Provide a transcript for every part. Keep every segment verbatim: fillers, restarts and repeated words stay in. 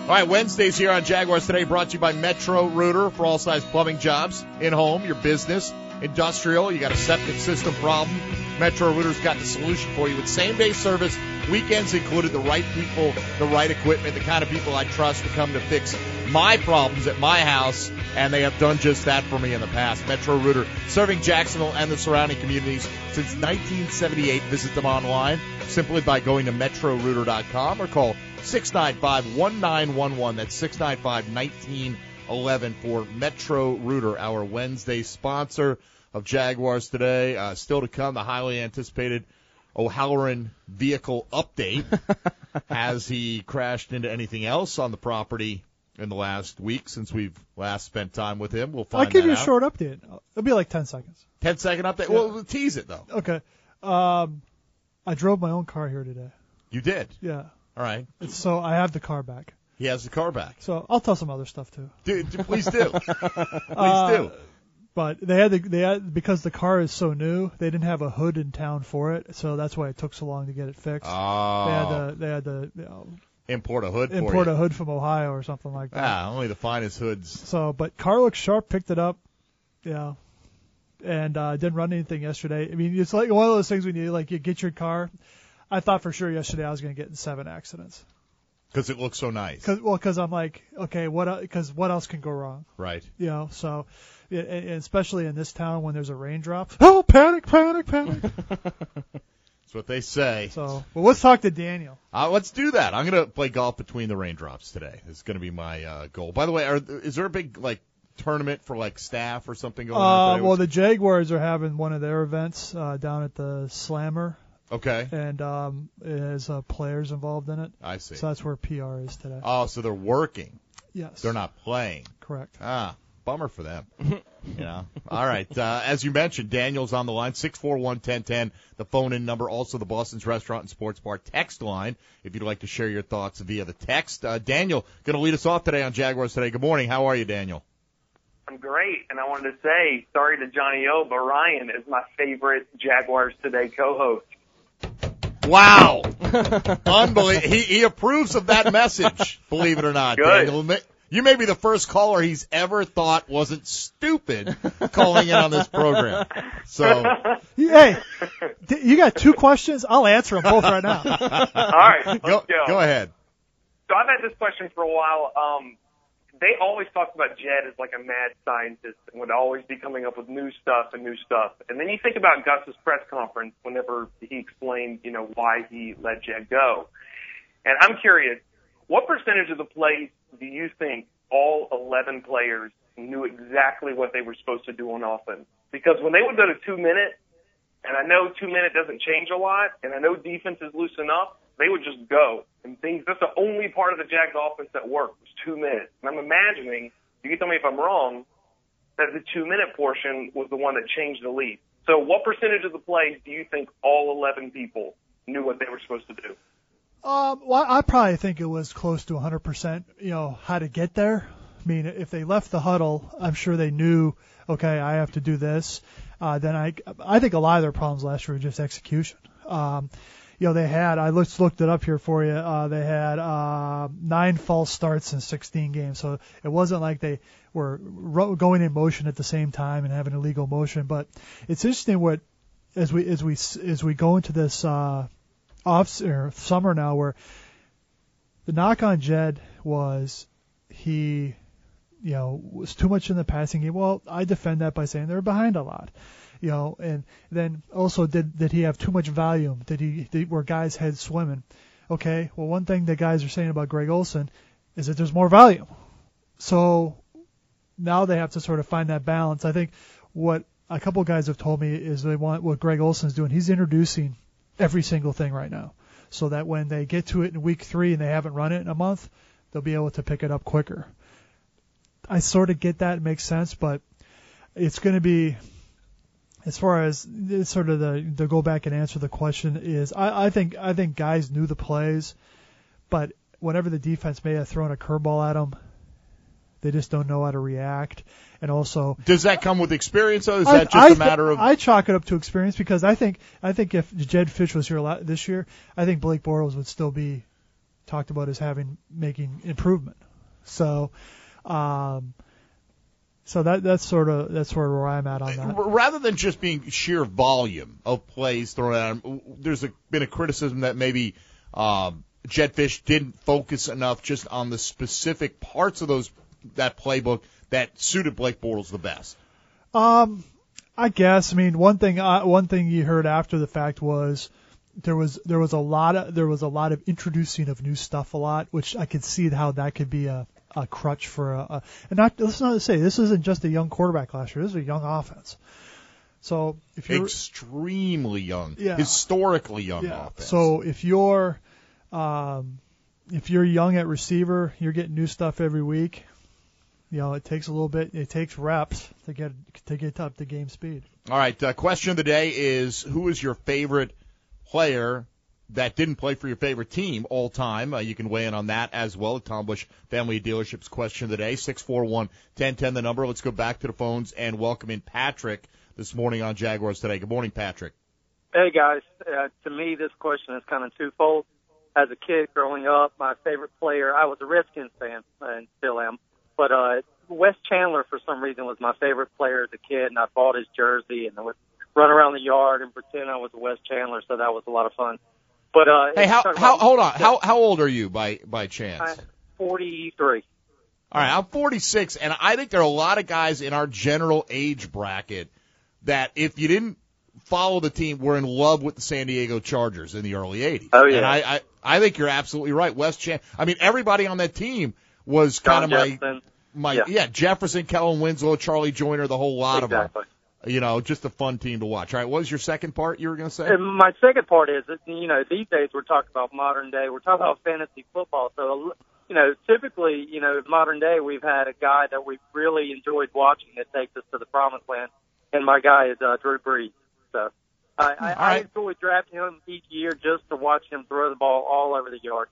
All right, Wednesdays here on Jaguars Today brought to you by Metro Rooter for all size plumbing jobs, in-home, your business, industrial. You got a septic system problem, Metro Rooter's got the solution for you with same-day service, weekends included, the right people, the right equipment, the kind of people I trust to come to fix my problems at my house, and they have done just that for me in the past. Metro Rooter, serving Jacksonville and the surrounding communities since nineteen seventy-eight. Visit them online simply by going to metro rooter dot com or call six nine five, one nine one one. That's six nine five, one nine one one for Metro Rooter, our Wednesday sponsor of Jaguars Today. Uh, still to come, the highly anticipated O'Halloran vehicle update. Has he crashed into anything else on the property in the last week since we've last spent time with him? We'll find I'll give that you a out. short update. It'll be like ten seconds. ten second update? Yeah. Well, we'll tease it, though. Okay. Um, I drove my own car here today. You did? Yeah. All right. It's, so I have the car back. He has the car back. So I'll tell some other stuff too. Dude, please do. Please Uh, do. But they had the, they had, because the car is so new, they didn't have a hood in town for it, so that's why it took so long to get it fixed. Oh. They had to, they had to you know, Import a hood for import you. a hood from Ohio or something like that. Ah, only the finest hoods. So, but car looks sharp, picked it up, yeah, and uh, didn't run anything yesterday. I mean, it's like one of those things when you like you get your car. I thought for sure yesterday I was going to get in seven accidents. Because it looks so nice. Cause, well, because I'm like, okay, what? Because what else can go wrong? Right. You know, so and and especially in this town when there's a raindrop. Oh, panic, panic, panic. That's what they say. So, well, let's talk to Daniel. Uh, let's do that. I'm going to play golf between the raindrops today. It's going to be my uh, goal. By the way, are, is there a big like tournament for like staff or something going Uh, on today? well, What's- the Jaguars are having one of their events uh, down at the Slammer, okay. and um, there's uh, players involved in it. I see. So that's where P R is today. Oh, so they're working. Yes. They're not playing. Correct. Ah, bummer for them. You know. All right. Uh, as you mentioned, Daniel's on the line, six four one, one zero one zero, the phone-in number, also the Boston's Restaurant and Sports Bar text line, if you'd like to share your thoughts via the text. Uh, Daniel, going to lead us off today on Jaguars Today. Good morning. How are you, Daniel? I'm great, and I wanted to say sorry to Johnny O, but Ryan is my favorite Jaguars Today co-host. Wow. Unbelievable. He, he approves of that message, believe it or not, Good. Daniel. You may be the first caller he's ever thought wasn't stupid calling in on this program. So, Hey, d- you got two questions? I'll answer them both right now. All right, let's go, go. go ahead. So I've had this question for a while. Um, they always talked about Jed as like a mad scientist and would always be coming up with new stuff and new stuff. And then you think about Gus's press conference whenever he explained, you know, why he let Jed go. And I'm curious, what percentage of the plays do you think all eleven players knew exactly what they were supposed to do on offense? Because when they would go to two minute, and I know two minute doesn't change a lot, and I know defenses loosen up, they would just go. And things, that's the only part of the Jags offense that worked was two minutes. And I'm imagining, you can tell me if I'm wrong, that the two minute portion was the one that changed the lead. So what percentage of the plays do you think all eleven people knew what they were supposed to do? Um, well, I probably think it was close to one hundred percent, you know, how to get there. I mean, if they left the huddle, I'm sure they knew, okay, I have to do this. Uh, then I, I think a lot of their problems last year were just execution. Um, you know, they had, I looked, looked it up here for you, uh, they had uh, nine false starts in sixteen games. So it wasn't like they were ro- going in motion at the same time and having illegal motion. But it's interesting what, as we, as we, as we go into this, uh, off or summer now, where the knock on Jed was he, you know, was too much in the passing game. Well, I defend that by saying they're behind a lot, you know, and then also did did he have too much volume? Did he did, were guys' heads swimming? Okay, well, one thing that guys are saying about Greg Olsen is that there's more volume. So now they have to sort of find that balance. I think what a couple of guys have told me is they want what Greg Olsen's doing. He's introducing every single thing right now, so that when they get to it in week three and they haven't run it in a month, they'll be able to pick it up quicker. I sort of get that, it makes sense, but it's going to be, as far as it's sort of the, the go back and answer the question is, I, I think I think guys knew the plays, but whenever the defense may have thrown a curveball at them, they just don't know how to react. And also, does that come with experience, though? Is I, that just I a matter of? I chalk it up to experience because I think I think if Jed Fish was here this year, I think Blake Bortles would still be talked about as having making improvement. So, um, so that that's sort of that's sort of where I'm at on that. Rather than just being sheer volume of plays thrown at him, there's a, been a criticism that maybe um, Jedd Fisch didn't focus enough just on the specific parts of those that playbook that suited Blake Bortles the best. Um, I guess. I mean, one thing uh, one thing you heard after the fact was there was there was a lot of there was a lot of introducing of new stuff a lot, which I could see how that could be a a crutch for a, a and not let's not say this isn't just a young quarterback last year. This is a young offense. So if you're extremely young, yeah, historically young yeah. offense. So if you're um, if you're young at receiver, you're getting new stuff every week. You know, it takes a little bit. It takes reps to get to get up to game speed. All right. Uh, question of the day is: who is your favorite player that didn't play for your favorite team all time? Uh, you can weigh in on that as well. The Tom Busch Family Dealerships question of the day: six four one, one oh one zero. The number. Let's go back to the phones and welcome in Patrick this morning on Jaguars Today. Good morning, Patrick. Hey guys. Uh, to me, this question is kind of twofold. As a kid growing up, my favorite player, I was a Redskins fan and still am. But uh, Wes Chandler, for some reason, was my favorite player as a kid, and I bought his jersey and I would run around the yard and pretend I was Wes Chandler, so that was a lot of fun. But uh, hey, how, how hold on, how how old are you by by chance? I'm forty-three. All right, I'm forty-six, and I think there are a lot of guys in our general age bracket that if you didn't follow the team, were in love with the San Diego Chargers in the early eighties. Oh yeah, and I I, I think you're absolutely right, Wes Chandler. I mean, everybody on that team was kind of my, my yeah. yeah, Jefferson, Kellen Winslow, Charlie Joyner, the whole lot exactly. of them. You know, just a fun team to watch. All right, what was your second part you were going to say? And my second part is that, you know, these days we're talking about modern day. We're talking about fantasy football. So, you know, typically, you know, modern day we've had a guy that we've really enjoyed watching that takes us to the promised land, and my guy is uh, Drew Brees. So I, I, I right. enjoy drafting him each year just to watch him throw the ball all over the yard.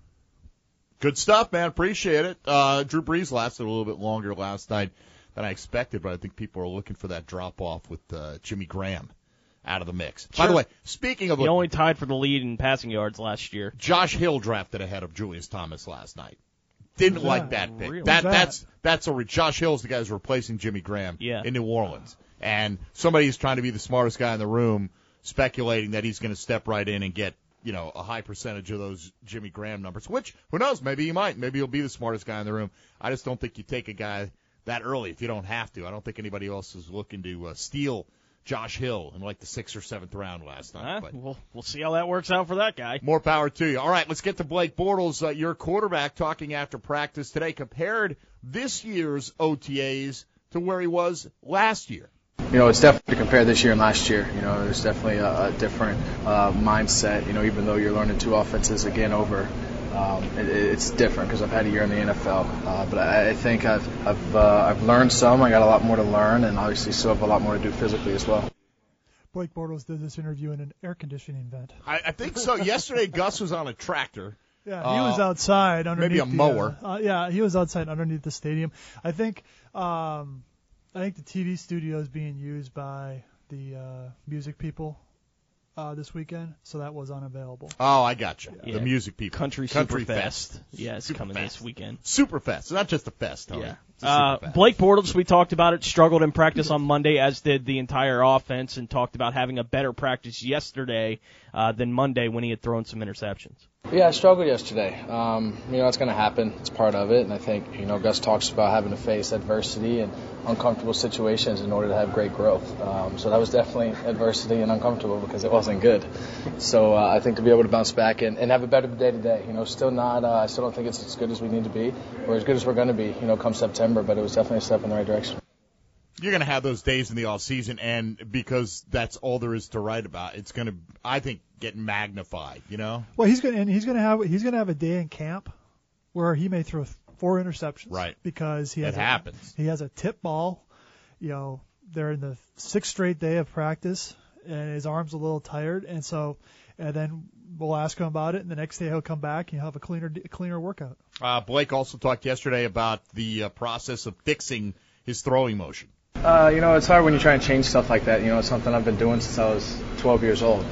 Good stuff, man. Appreciate it. Uh, Drew Brees lasted a little bit longer last night than I expected, but I think people are looking for that drop-off with uh, Jimmy Graham out of the mix. Sure. By the way, speaking of... He only tied for the lead in passing yards last year. Josh Hill drafted ahead of Julius Thomas last night. Didn't yeah, like that pick. Really? That, that? that's that's a re- Josh Hill's the guy who's replacing Jimmy Graham yeah. in New Orleans. And somebody's trying to be the smartest guy in the room, speculating that he's going to step right in and get, you know, a high percentage of those Jimmy Graham numbers, which, who knows, maybe he might. Maybe he'll be the smartest guy in the room. I just don't think you take a guy that early if you don't have to. I don't think anybody else is looking to uh, steal Josh Hill in like the sixth or seventh round last night. Uh, but we'll, we'll see how that works out for that guy. more power to you. All right, let's get to Blake Bortles, uh, your quarterback, talking after practice today. Compared this year's O T As to where he was last year. You know, it's definitely compared this year and last year. You know, there's definitely a, a different uh, mindset. You know, even though you're learning two offenses again over, um, it, it's different because I've had a year in the N F L. Uh, but I, I think I've I've uh, I've learned some. I got a lot more to learn, and obviously still have a lot more to do physically as well. Blake Bortles did this interview in an air conditioning vent. I, I think so. Yesterday, Gus was on a tractor. Yeah, he Uh, was outside underneath. maybe a the, mower. Uh, uh, yeah, he was outside underneath the stadium. I think. Um, I think the T V studio is being used by the uh, music people uh, this weekend, so that was unavailable. Oh, I got you. Yeah. The music people. Country, Country Superfest. Fest. Yeah, it's Superfest. coming this weekend. Superfest. It's not just a fest, Tony. Yeah. It's a Uh, Superfest. Blake Bortles, we talked about it, struggled in practice on Monday, as did the entire offense, and talked about having a better practice yesterday uh, than Monday when he had thrown some interceptions. Yeah, I struggled yesterday. Um, you know, it's going to happen. It's part of it. And I think, you know, Gus talks about having to face adversity and uncomfortable situations in order to have great growth. Um, so that was definitely adversity and uncomfortable because it wasn't good. So uh, I think to be able to bounce back and, and have a better day today, you know, still not, uh, I still don't think it's as good as we need to be or as good as we're going to be, you know, come September, but it was definitely a step in the right direction. You're going to have those days in the off season, and because that's all there is to write about, it's going to, I think, get magnified. You know. Well, he's going and he's going to have he's going to have a day in camp where he may throw four interceptions. Right. Because he has It a, happens. He has a tip ball. You know, they're in the sixth straight day of practice, and his arm's a little tired, and so, and then we'll ask him about it, and the next day he'll come back and he'll have a cleaner cleaner workout. Uh, Blake also talked yesterday about the uh, process of fixing his throwing motion. Uh, you know, it's hard when you try and change stuff like that. You know, it's something I've been doing since I was twelve years old. You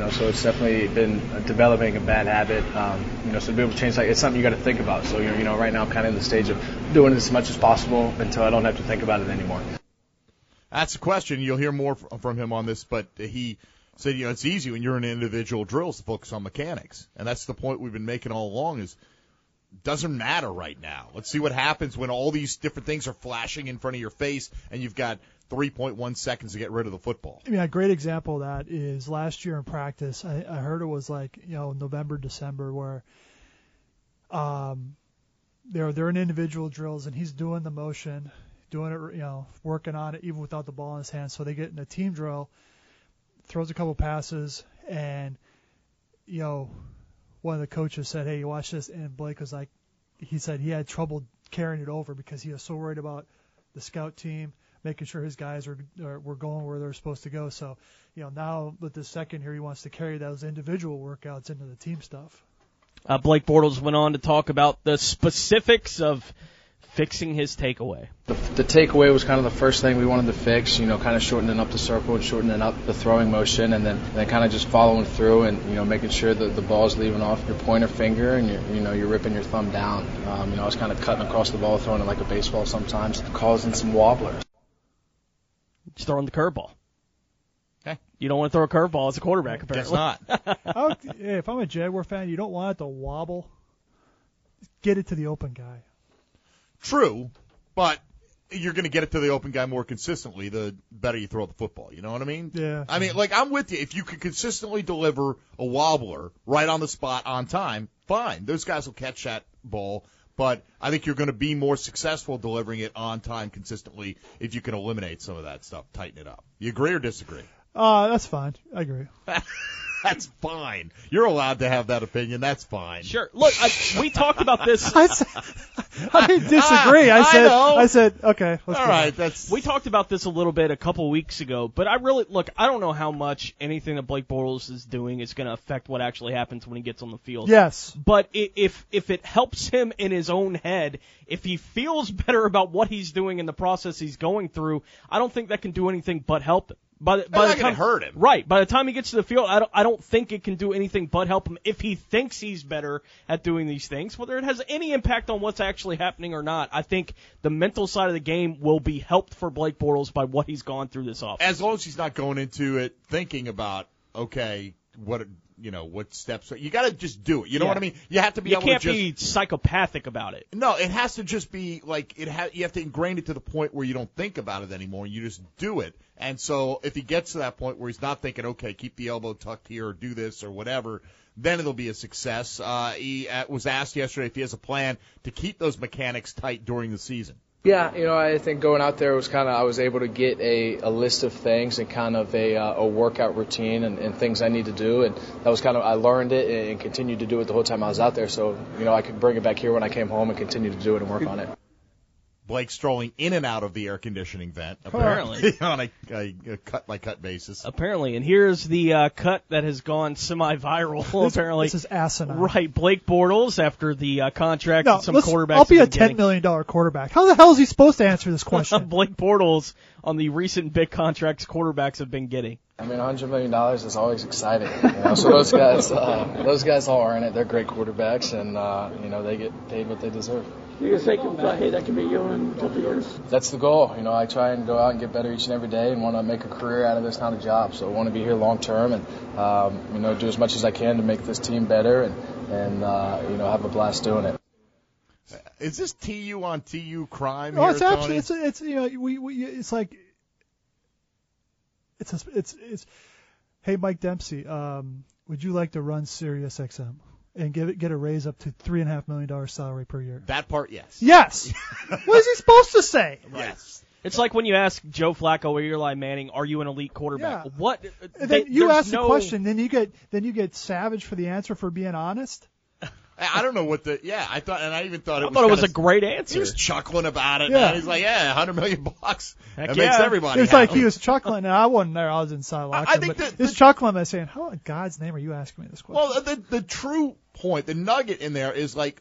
know, so it's definitely been uh, developing a bad habit. Um, you know, so to be able to change, like, it's something you got to think about. So, you're, you know, right now I'm kind of in the stage of doing it as much as possible until I don't have to think about it anymore. That's the question. You'll hear more from him on this, but he said, you know, it's easy when you're in individual drills to focus on mechanics. And that's the point we've been making all along is doesn't matter right now. Let's see what happens when all these different things are flashing in front of your face and you've got three point one seconds to get rid of the football. I mean, a great example of that is last year in practice. I, I heard it was like, you know, November, December, where um, they're they're in individual drills and he's doing the motion, doing it, you know, working on it even without the ball in his hand. So they get in a team drill, throws a couple passes, and you know, one of the coaches said, "Hey, you watch this," and Blake was like, he said he had trouble carrying it over because he was so worried about the scout team, making sure his guys were were going where they're supposed to go. So, you know, now with this second here, he wants to carry those individual workouts into the team stuff. Uh, Blake Bortles went on to talk about the specifics of fixing his takeaway. The, the takeaway was kind of the first thing we wanted to fix, you know, kind of shortening up the circle and shortening up the throwing motion, and then, and then kind of just following through and, you know, making sure that the ball's leaving off your pointer finger and, you're, you know, you're ripping your thumb down. Um, you know, I was kind of cutting across the ball, throwing it like a baseball sometimes, causing some wobblers. Just throwing the curveball. Okay. You don't want to throw a curveball as a quarterback, apparently. Guess not. I would, yeah, if I'm a Jaguar fan, you don't want it to wobble. Get it to the open guy. True, but you're going to get it to the open guy more consistently the better you throw the football. You know what I mean? Yeah. I mean, like, I'm with you. If you can consistently deliver a wobbler right on the spot on time, fine. Those guys will catch that ball. But I think you're going to be more successful delivering it on time consistently if you can eliminate some of that stuff, tighten it up. You agree or disagree? Uh, that's fine. I agree. That's fine. You're allowed to have that opinion. That's fine. Sure. Look, I, we talked about this. I, said, I didn't disagree. I, I said, know. I said, okay. Let's All go right. on. That's We talked about this a little bit a couple weeks ago, but I really, look, I don't know how much anything that Blake Bortles is doing is going to affect what actually happens when he gets on the field. Yes. But i- if if it helps him in his own head, if he feels better about what he's doing in the process he's going through, I don't think that can do anything but help him. By the, by not the gonna time, hurt him. Right. By the time he gets to the field, I don't, I don't think it can do anything but help him if he thinks he's better at doing these things. Whether it has any impact on what's actually happening or not, I think the mental side of the game will be helped for Blake Bortles by what he's gone through this offseason. as long as he's not going into it thinking about, okay, what you know, what steps. You got to just do it. You know Yeah. what I mean? You have to be You able can't to just. be psychopathic about it. No, it has to just be like it. Ha- you have to ingrain it to the point where you don't think about it anymore. You just do it. And so if he gets to that point where he's not thinking, okay, keep the elbow tucked here or do this or whatever, then it'll be a success. Uh, he uh, was asked yesterday if he has a plan to keep those mechanics tight during the season. Yeah, you know, I think going out there was kind of, I was able to get a, a list of things and kind of a, uh, a workout routine and, and things I need to do. And that was kind of, I learned it and continued to do it the whole time I was out there. So, you know, I could bring it back here when I came home and continue to do it and work on it. Blake strolling in and out of the air conditioning vent, Apparently. on a, a, a cut-by-cut basis. Apparently. And here's the uh, cut that has gone semi-viral, This, apparently. this is asinine. Right, Blake Bortles, after the uh, contract No, that some listen, quarterbacks I'll be a have been ten getting. million dollar quarterback. How the hell is he supposed to answer this question? Blake Bortles on the recent big contracts quarterbacks have been getting. I mean, one hundred million dollars is always exciting. You know? So those guys, uh, those guys all earn it. They're great quarterbacks, and uh, you know they get paid what they deserve. You're thinking, hey, that could be you in a couple of years? That's the goal. You know, I try and go out and get better each and every day, and want to make a career out of this kind of job. So I want to be here long term, and um, you know, do as much as I can to make this team better, and and uh, you know, have a blast doing it. Is this T U on T U crime Well, here, it's Tony? actually it's it's you know we, we it's like it's a, it's it's hey Mike Dempsey, um, would you like to run Sirius X M and give it get a raise up to three and a half million dollars salary per year? That part, yes. Yes. What is he supposed to say? Yes. It's like when you ask Joe Flacco or Eli Manning, are you an elite quarterback? Yeah. What? And they- then you there's ask the no- question, then you get then you get savage for the answer for being honest. I don't know what the, yeah, I thought, and I even thought it I was thought it was kinda- a great He answer. was chuckling about it, Yeah. man. He's like, yeah, a hundred million bucks. Heck That yeah. makes everybody It was like happy. he was chuckling, and I wasn't there. I was inside locker I room, think but that- he was that- chuckling by saying, "How in God's name are you asking me this question?" Well, the the true point, the nugget in there is like,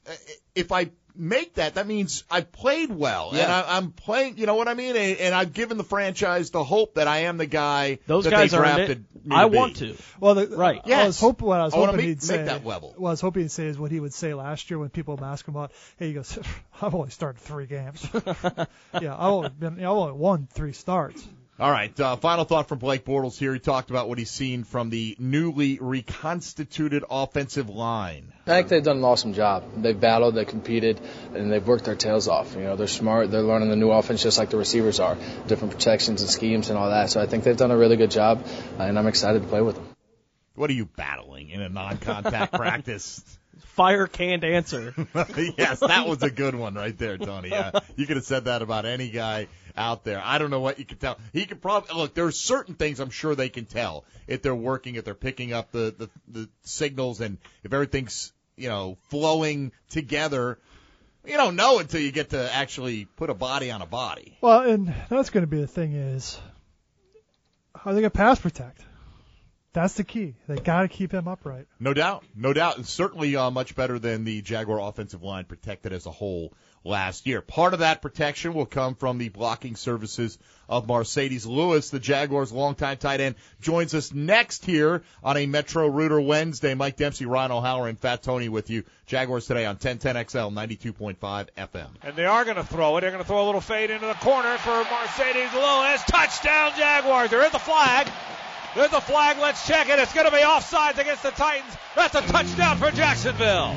if I make that, that means I've played well, Yeah. and I, I'm playing. You know what I mean? And, and I've given the franchise the hope that I am the guy Those that guys they earned drafted it. me I to be. want to. Well, the, Right. I Yes. was hoping what I was I wanna hoping make- he'd say. make that level. What I was hoping he'd say is what he would say last year when people would ask him about. Hey, he goes, I've only started three games. yeah, I've only been, I've only won three starts. All right, uh, final thought from Blake Bortles here. He talked about what he's seen from the newly reconstituted offensive line. I think they've done an awesome job. They've battled, they competed, and they've worked their tails off. You know, they're smart. They're learning the new offense just like the receivers are, different protections and schemes and all that. So I think they've done a really good job, and I'm excited to play with them. What are you battling in a non-contact practice? Fire canned answer. Yes, that was a good one right there, Tony. Yeah, you could have said that about any guy out there. I don't know what you can tell. He could probably look. There are certain things I'm sure they can tell if they're working, if they're picking up the, the, the signals, and if everything's you know flowing together. You don't know until you get to actually put a body on a body. Well, and that's going to be the thing is, how are they going to pass protect? That's the key. They got to keep him upright. No doubt, no doubt, and certainly uh, much better than the Jaguar offensive line protected as a whole last year. Part of that protection will come from the blocking services of Marcedes Lewis. The Jaguars' longtime tight end joins us next here on a Metro Rooter Wednesday. Mike Dempsey, Ryan O'Halloran, and Fat Tony with you. Jaguars today on ten ten X L, ninety-two point five F M. And they are going to throw it. They're going to throw a little fade into the corner for Marcedes Lewis. Touchdown, Jaguars. There is a flag. There's a flag. Let's check it. It's going to be offsides against the Titans. That's a touchdown for Jacksonville.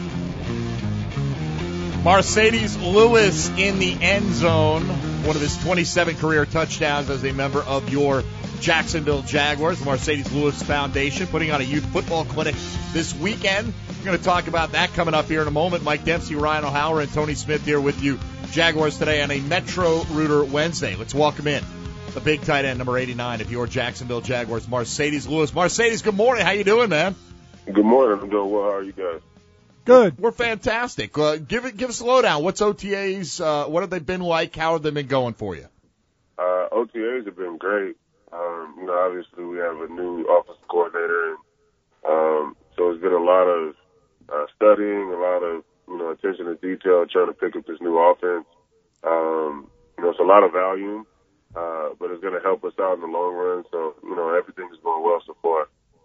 Marcedes Lewis in the end zone. One of his twenty-seven career touchdowns as a member of your Jacksonville Jaguars. The Marcedes Lewis Foundation putting on a youth football clinic this weekend. We're going to talk about that coming up here in a moment. Mike Dempsey, Ryan O'Halloran, and Tony Smith here with you. Jaguars today on a Metro Rooter Wednesday. Let's welcome in the big tight end, number eighty-nine of your Jacksonville Jaguars, Marcedes Lewis. Marcedes, good morning. How you doing, man? Good morning. I'm doing well. How are you guys? Good. We're fantastic. Uh, give it, give us a lowdown. What's O T As? Uh, what have they been like? How have they been going for you? Uh, O T As have been great. Um, you know, obviously we have a new offensive coordinator, and um, so it's been a lot of uh, studying, a lot of you know attention to detail, trying to pick up this new offense. Um, you know, it's a lot of volume, uh, but it's going to help us out in the long run. So you know, everything is going well so far.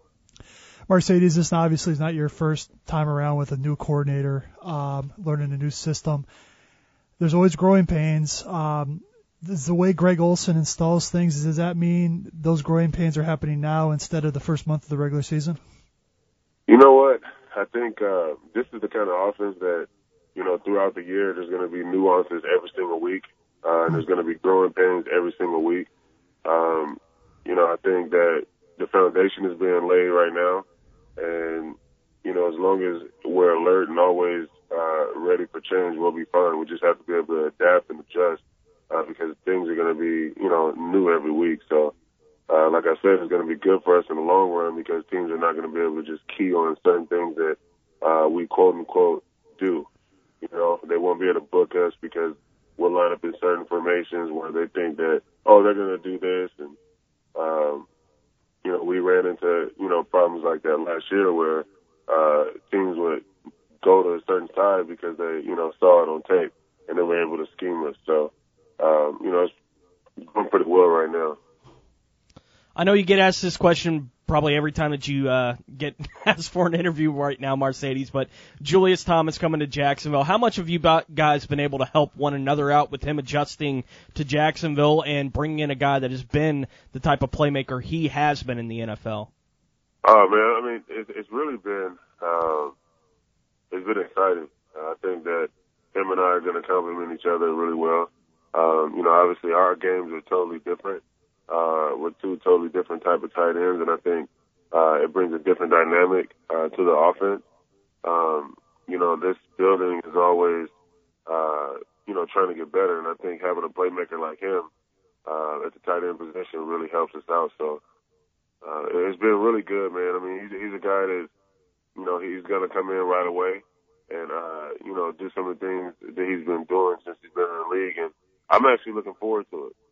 Marcedes, this obviously is not your first time around with a new coordinator, um, learning a new system. There's always growing pains. Um, this is the way Greg Olson installs things. Does that mean those growing pains are happening now instead of the first month of the regular season? You know what? I think uh, this is the kind of offense that, you know, throughout the year there's going to be nuances every single week, uh, and there's going to be growing pains every single week. Um, you know, I think that the foundation is being laid right now. And, you know, as long as we're alert and always uh, ready for change, we'll be fine. We just have to be able to adapt and adjust uh, because things are going to be, you know, new every week. So, uh, like I said, it's going to be good for us in the long run because teams are not going to be able to just key on certain things that uh, we quote-unquote do. You know, they won't be able to book us because we'll line up in certain formations where they think that, oh, they're going to do this and, um, you know, we ran into, you know, problems like that last year where uh, teams would go to a certain side because they, you know, saw it on tape and they were able to scheme us. So, um, you know, it's going pretty well right now. I know you get asked this question probably every time that you uh, get asked for an interview right now, Marcedes, but Julius Thomas coming to Jacksonville. How much have you guys been able to help one another out with him adjusting to Jacksonville and bringing in a guy that has been the type of playmaker he has been in the N F L? Oh, man, I mean, it, it's really been, um, it's been exciting. Uh, I think that him and I are going to complement each other really well. Um, you know, obviously our games are totally different. Uh, with two totally different type of tight ends, and I think uh, it brings a different dynamic uh, to the offense. Um, you know, this building is always, uh, you know, trying to get better, and I think having a playmaker like him uh, at the tight end position really helps us out. So uh, it's been really good, man. I mean, he's, he's a guy that, you know, he's going to come in right away and, uh, you know, do some of the things that he's been doing since he's been in the league, and I'm actually looking forward to it.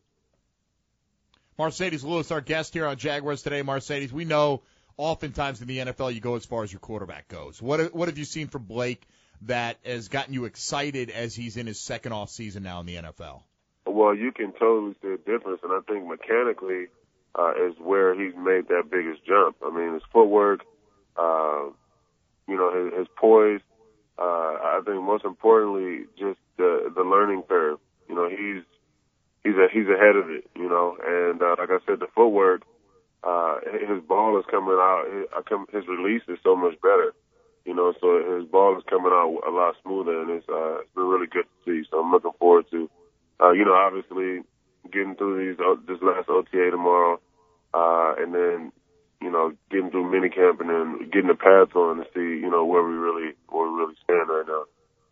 Marcedes Lewis, our guest here on Jaguars Today. Marcedes, we know oftentimes in the N F L you go as far as your quarterback goes. What what have you seen from Blake that has gotten you excited as he's in his second off season now in the N F L? Well, you can totally see a difference, and I think mechanically uh, is where he's made that biggest jump. I mean, his footwork, uh, you know, his, his poise. Uh, I think most importantly, just the the learning curve. You know, he's he's a, he's ahead of it. You know, and uh, like I said, the footwork, uh, his ball is coming out. His release is so much better. You know, so his ball is coming out a lot smoother, and it's uh, it's been really good to see. So I'm looking forward to. Uh, you know, obviously getting through these uh, this last O T A tomorrow, uh, and then, you know, getting through minicamp and then getting the pads on to see, you know, where we really where we really stand right now.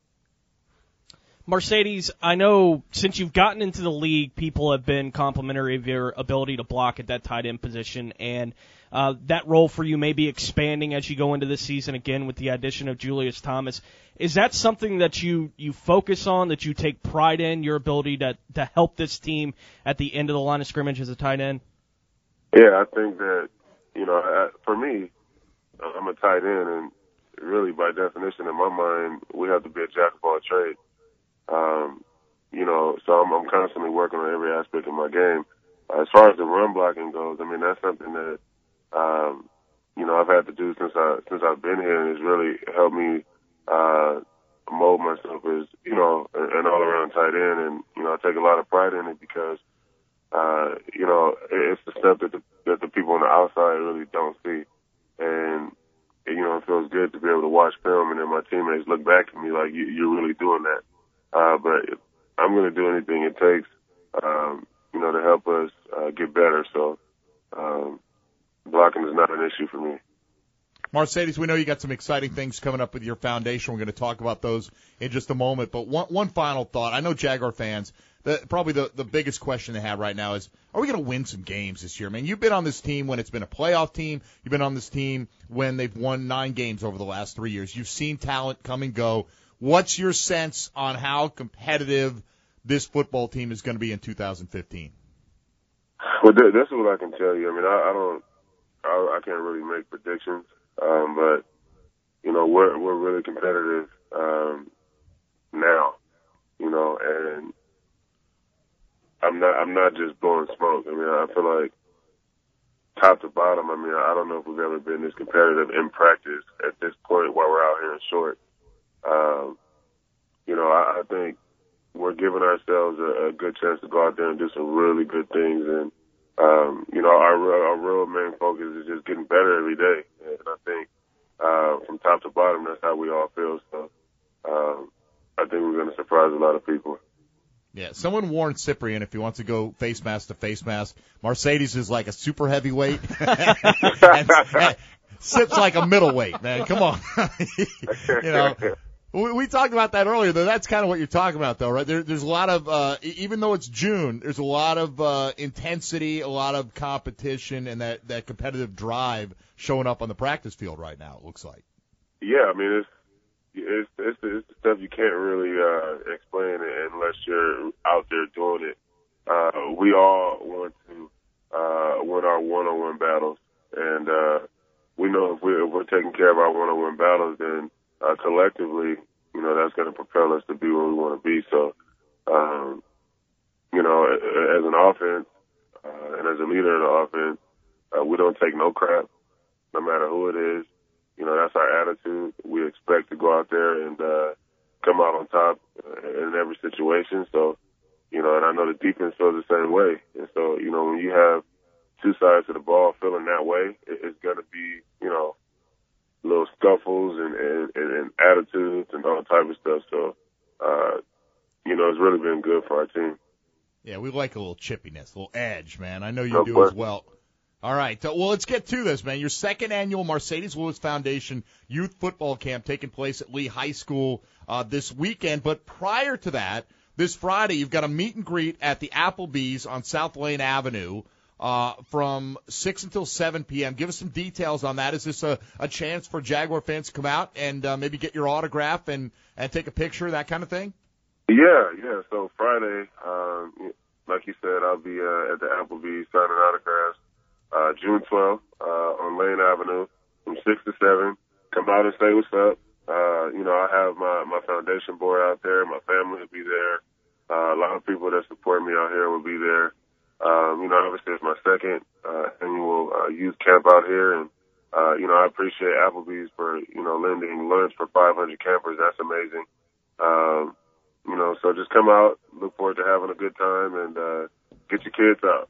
Marcedes, I know since you've gotten into the league, people have been complimentary of your ability to block at that tight end position, and uh, that role for you may be expanding as you go into this season again with the addition of Julius Thomas. Is that something that you, you focus on, that you take pride in, your ability to, to help this team at the end of the line of scrimmage as a tight end? Yeah, I think that, you know, I, for me, I'm a tight end, and really by definition in my mind, we have to be a jack of all trades. Um, you know, so I'm, I'm constantly working on every aspect of my game. Uh, as far as the run blocking goes, I mean, that's something that, um, you know, I've had to do since I, since I've been here, and it's really helped me, uh, mold myself as, you know, an, an all around tight end. And, you know, I take a lot of pride in it because, uh, you know, it's the stuff that the, that the people on the outside really don't see. And, you know, it feels good to be able to watch film and then my teammates look back at me like, you, you're really doing that. Uh, but I'm going to do anything it takes, um, you know, to help us uh, get better. So um, blocking is not an issue for me. Marcedes, we know you got some exciting things coming up with your foundation. We're going to talk about those in just a moment. But one, one final thought. I know Jaguar fans, the, probably the, the biggest question they have right now is, are we going to win some games this year? Man, you've been on this team when it's been a playoff team. You've been on this team when they've won nine games over the last three years. You've seen talent come and go. What's your sense on how competitive this football team is going to be in two thousand fifteen? Well, this is what I can tell you. I mean, I, I don't, I, I can't really make predictions, um, but you know, we're we're really competitive um, now. You know, and I'm not I'm not just blowing smoke. I mean, I feel like top to bottom. I mean, I don't know if we've ever been this competitive in practice at this point while we're out here in short. Um, you know, I, I think we're giving ourselves a, a good chance to go out there and do some really good things. And, um, you know, our, our real main focus is just getting better every day. And I think, uh, from top to bottom, that's how we all feel. So, um, I think we're going to surprise a lot of people. Yeah, someone warned Cyprian if he wants to go face mask to face mask. Marcedes is like a super heavyweight. and, and Sip's like a middleweight, man. Come on. you know, we, we talked about that earlier, though. That's kind of what you're talking about, though, right? There, there's a lot of, uh, even though it's June, there's a lot of uh, intensity, a lot of competition, and that, that competitive drive showing up on the practice field right now, it looks like. Yeah, I mean, it's it's it's, it's the stuff you can't really uh, explain unless you're out there doing it. Uh, we all want to uh, win our one-on-one battles, and uh, we know if we're, if we're taking care of our one-on-one battles, then uh, collectively, you know, that's going to propel us to be where we want to be. So, um, you know, as an offense uh, and as a leader of the offense, uh, we don't take no crap, no matter who it is. You know, that's our attitude. We expect to go out there and uh, come out on top in every situation. So, you know, and I know the defense feels the same way. And so, you know, when you have two sides of the ball feeling that way, it's going to be, you know, little scuffles and, and, and attitudes and all type of stuff. So, uh, you know, it's really been good for our team. Yeah, we like a little chippiness, a little edge, man. I know you No do question. as well. All right. Well, let's get to this, man. Your second annual Marcedes Lewis Foundation Youth Football Camp taking place at Lee High School uh, this weekend. But prior to that, this Friday, you've got a meet and greet at the Applebee's on South Lane Avenue uh, from six until seven p.m. Give us some details on that. Is this a, a chance for Jaguar fans to come out and uh, maybe get your autograph and, and take a picture, that kind of thing? Yeah, yeah. So Friday, um, like you said, I'll be uh, at the Applebee's signing autographs. Uh, June twelfth, uh, on Lane Avenue from six to seven. Come out and say what's up. Uh, you know, I have my, my foundation board out there. My family will be there. Uh, a lot of people that support me out here will be there. Um, you know, obviously it's my second uh, annual uh, youth camp out here, and uh, you know, I appreciate Applebee's for you know lending lunch for five hundred campers. That's amazing. Um, you know, so just come out, look forward to having a good time, and uh, get your kids out.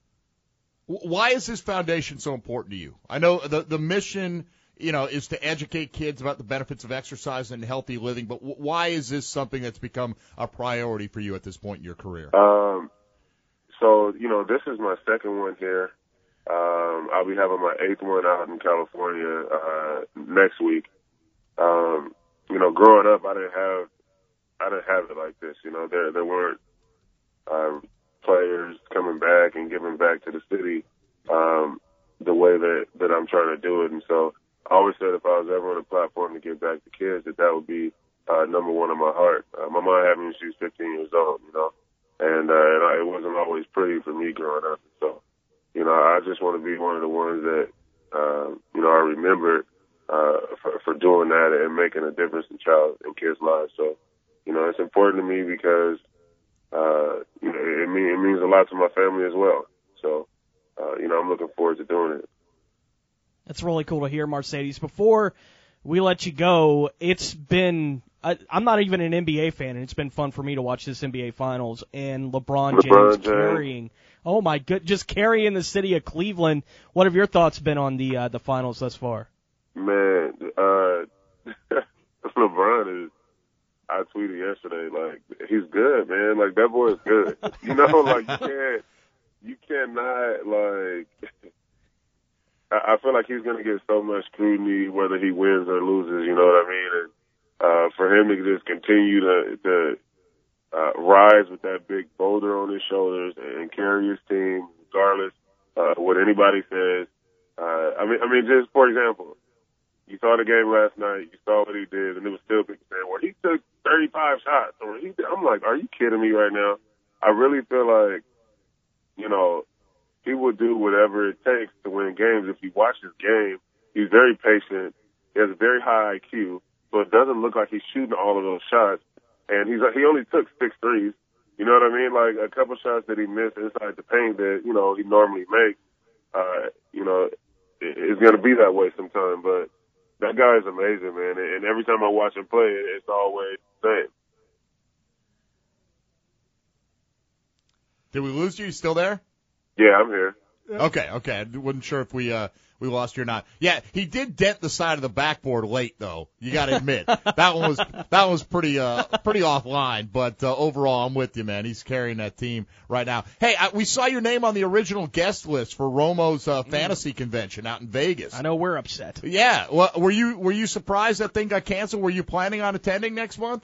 Why is this foundation so important to you? I know the the mission, you know, is to educate kids about the benefits of exercise and healthy living, but w- why is this something that's become a priority for you at this point in your career? Um, so, you know, this is my second one here. Um, I'll be having my eighth one out in California uh, next week. Um, you know, growing up, I didn't have I didn't have it like this. You know, there there weren't uh, players coming back and giving back to the city um, the way that, that I'm trying to do it. And so I always said if I was ever on a platform to give back to kids, that that would be uh, number one in my heart. Uh, my mom had me when she was fifteen years old, you know, and, uh, and I, it wasn't always pretty for me growing up. So, you know, I just want to be one of the ones that, uh, you know, I remember uh, for, for doing that and making a difference in child and kids' lives. So, you know, it's important to me because, uh, you know, it, mean, it means a lot to my family as well. So, uh, you know, I'm looking forward to doing it. That's really cool to hear, Marcedes. Before we let you go, it's been I, I'm not even an N B A fan, and it's been fun for me to watch this N B A Finals and LeBron, LeBron James, James carrying. Oh my good, just carrying the city of Cleveland. What have your thoughts been on the uh, the finals thus far? Man, uh, LeBron is. I tweeted yesterday, like, he's good, man. Like, that boy is good. You know, like, you can't, you cannot, like, I, I feel like he's going to get so much scrutiny whether he wins or loses, you know what I mean? And, uh, for him to just continue to, to, uh, rise with that big boulder on his shoulders and carry his team regardless, uh, what anybody says. Uh, I mean, I mean, just for example, you saw the game last night. You saw what he did, and it was still people saying, well, he took thirty-five shots. Or he, I'm like, are you kidding me right now? I really feel like, you know, he will do whatever it takes to win games. If you watch his game, he's very patient. He has a very high I Q, so it doesn't look like he's shooting all of those shots. And he's he only took six threes. You know what I mean? Like a couple shots that he missed inside the paint that, you know, he normally makes, uh, you know, it, it's going to be that way sometime. But that guy is amazing, man. And every time I watch him play, it's always the same. Did we lose you? You still there? Yeah, I'm here. Okay, okay. I wasn't sure if we uh we lost you or not. Yeah, he did dent the side of the backboard late, though. You got to admit that one was that was pretty uh pretty offline. But uh, overall, I'm with you, man. He's carrying that team right now. Hey, I, we saw your name on the original guest list for Romo's uh, fantasy convention out in Vegas. I know we're upset. Yeah. Well, were you were you surprised that thing got canceled? Were you planning on attending next month?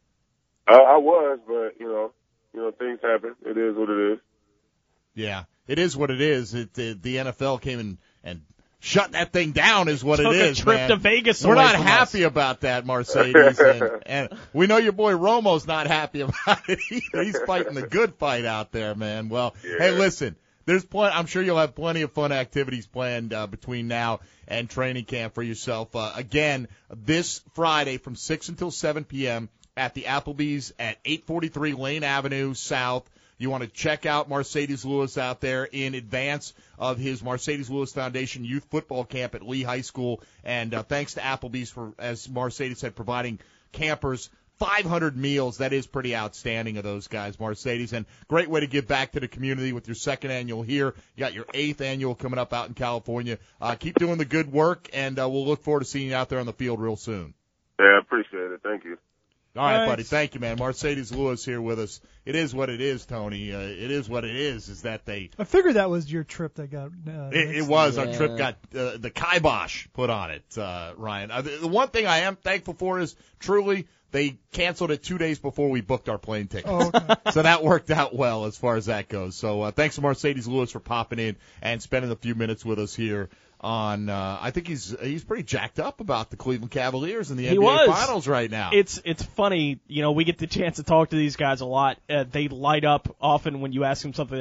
Uh, I was, but you know, you know, things happen. It is what it is. Yeah, it is what it is. It, it the N F L came and and shut that thing down is what Took it is, a trip man. to Vegas. We're away not from happy us. about that, Marcedes, and, and we know your boy Romo's not happy about it either. He's fighting the good fight out there, man. Well, yeah. Hey, listen, there's plenty. I'm sure you'll have plenty of fun activities planned uh, between now and training camp for yourself. Uh, again, this Friday from six until seven p.m. at the Applebee's at eight forty-three Lane Avenue South. You want to check out Marcedes Lewis out there in advance of his Marcedes Lewis Foundation Youth Football Camp at Lee High School. And uh, thanks to Applebee's for, as Marcedes said, providing campers five hundred meals. That is pretty outstanding of those guys, Marcedes. And great way to give back to the community with your second annual here. You got your eighth annual coming up out in California. Uh, keep doing the good work, and uh, we'll look forward to seeing you out there on the field real soon. Yeah, I appreciate it. Thank you. All right, Thanks. buddy. Thank you, man. Marcedes Lewis here with us. It is what it is, Tony. Uh, it is what it is, is that they I figured that was your trip that got. Uh, It, it was. Our trip got uh, the kibosh put on it, uh, Ryan. Uh, the, the one thing I am thankful for is truly they canceled it two days before we booked our plane tickets. Oh, okay. So that worked out well as far as that goes. So uh, thanks to Marcedes Lewis for popping in and spending a few minutes with us here on, uh, I think he's he's pretty jacked up about the Cleveland Cavaliers in the He N B A was. Finals right now. It's it's funny, you know, we get the chance to talk to these guys a lot. Uh, they light up often when you ask them something as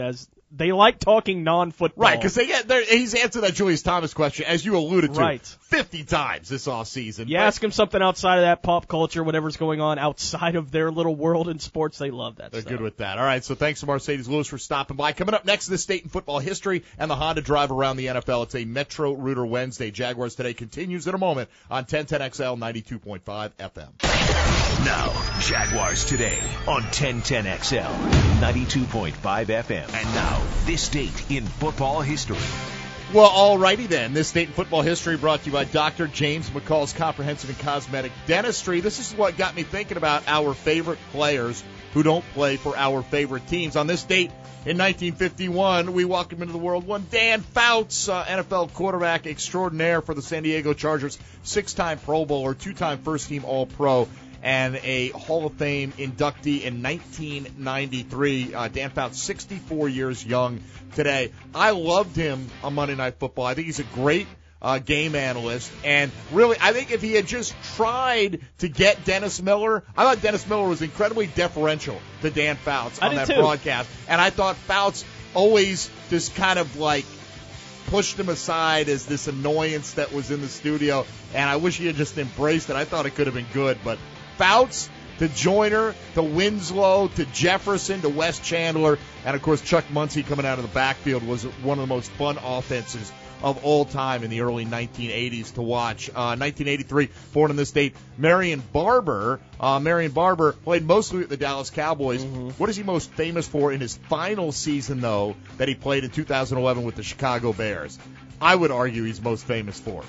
they like talking non-football. Right, because he's answered that Julius Thomas question, as you alluded to, right. fifty times this offseason. You but, ask him something outside of that pop culture, whatever's going on outside of their little world in sports, they love that They're stuff. good with that. All right, so thanks to Mercedes-Lewis for stopping by. Coming up next, this State in football history and the Honda drive around the N F L. It's a Metro Rooter Wednesday. Jaguars Today continues in a moment on ten ten X L ninety-two point five F M. Now, Jaguars Today on ten ten X L ninety-two point five F M. And now, this date in football history. Well, alrighty then. This State in football history brought to you by Doctor James McCall's Comprehensive and Cosmetic Dentistry. This is what got me thinking about our favorite players who don't play for our favorite teams. On this date in nineteen fifty-one, we welcome into the world one Dan Fouts, uh, N F L quarterback extraordinaire for the San Diego Chargers, six-time Pro Bowler, two-time first-team All-Pro, and a Hall of Fame inductee in nineteen ninety-three. Uh, Dan Fouts, sixty-four years young today. I loved him on Monday Night Football. I think he's a great uh, game analyst. And really, I think if he had just tried to get Dennis Miller, I thought Dennis Miller was incredibly deferential to Dan Fouts on that too. broadcast. And I thought Fouts always just kind of like pushed him aside as this annoyance that was in the studio. And I wish he had just embraced it. I thought it could have been good, but Fouts to Joyner to Winslow to Jefferson to Wes Chandler, and of course Chuck Muncie coming out of the backfield was one of the most fun offenses of all time in the early nineteen eighties to watch. Uh, nineteen eighty-three, born in this state, Marion Barber. Uh, Marion Barber played mostly with the Dallas Cowboys. Mm-hmm. What is he most famous for in his final season, though, that he played in two thousand eleven with the Chicago Bears? I would argue he's most famous for.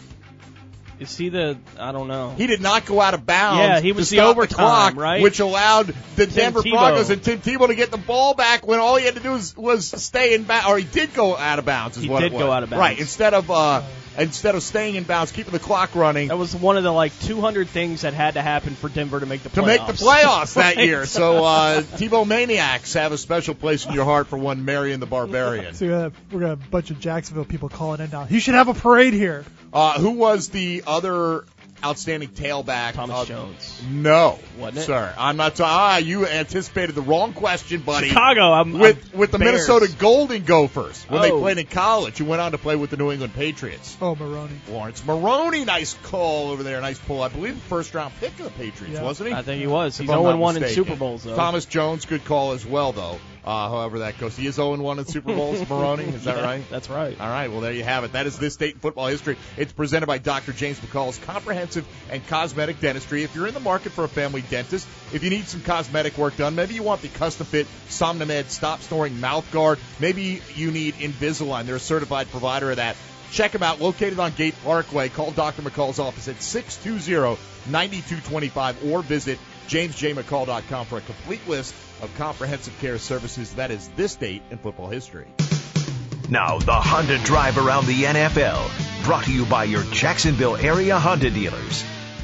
Is he the, I don't know. He did not go out of bounds. Yeah, he was to the stop overtime, the clock, right? Which allowed the Tim Denver Tebow. Broncos and Tim Tebow to get the ball back when all he had to do was, was stay in bounds. Or he did go out of bounds is he what did it was. go out of bounds. Right, instead of, uh, instead of staying in bounds, keeping the clock running. That was one of the, like, two hundred things that had to happen for Denver to make the playoffs. To make the playoffs that Right. year. So uh, Tebow Maniacs have a special place in your heart for one Marion the Barbarian. So we're gonna, we're gonna have a bunch of Jacksonville people calling in now. You should have a parade here. Uh, who was the other outstanding tailback? Thomas uh, Jones. No, Wasn't it? sir. I'm not. T- ah, you anticipated the wrong question, buddy. Chicago. I'm, with I'm with the Bears. Minnesota Golden Gophers when Oh. they played in college. Who went on to play with the New England Patriots. Oh, Maroney. Lawrence Maroney, nice call over there, nice pull. I believe the first round pick of the Patriots, Yeah. wasn't he? I think he was. If He's I'm oh not and one in mistaken. Super Bowls, though. Thomas Jones, good call as well, though. Uh, however that goes. He is oh and one in Super Bowls, Maroney. Is that Yeah, right? That's right. All right, well, there you have it. That is This State in Football History. It's presented by Doctor James McCall's Comprehensive and Cosmetic Dentistry. If you're in the market for a family dentist, if you need some cosmetic work done, maybe you want the custom-fit Somnomed stop-snoring mouth guard, maybe you need Invisalign. They're a certified provider of that. Check them out. Located on Gate Parkway. Call Doctor McCall's office at six two zero, nine two two five or visit james j mccall dot com for a complete list of comprehensive care services. That is This Date in Football History. Now, the Honda Drive around the N F L, brought to you by your Jacksonville area Honda dealers.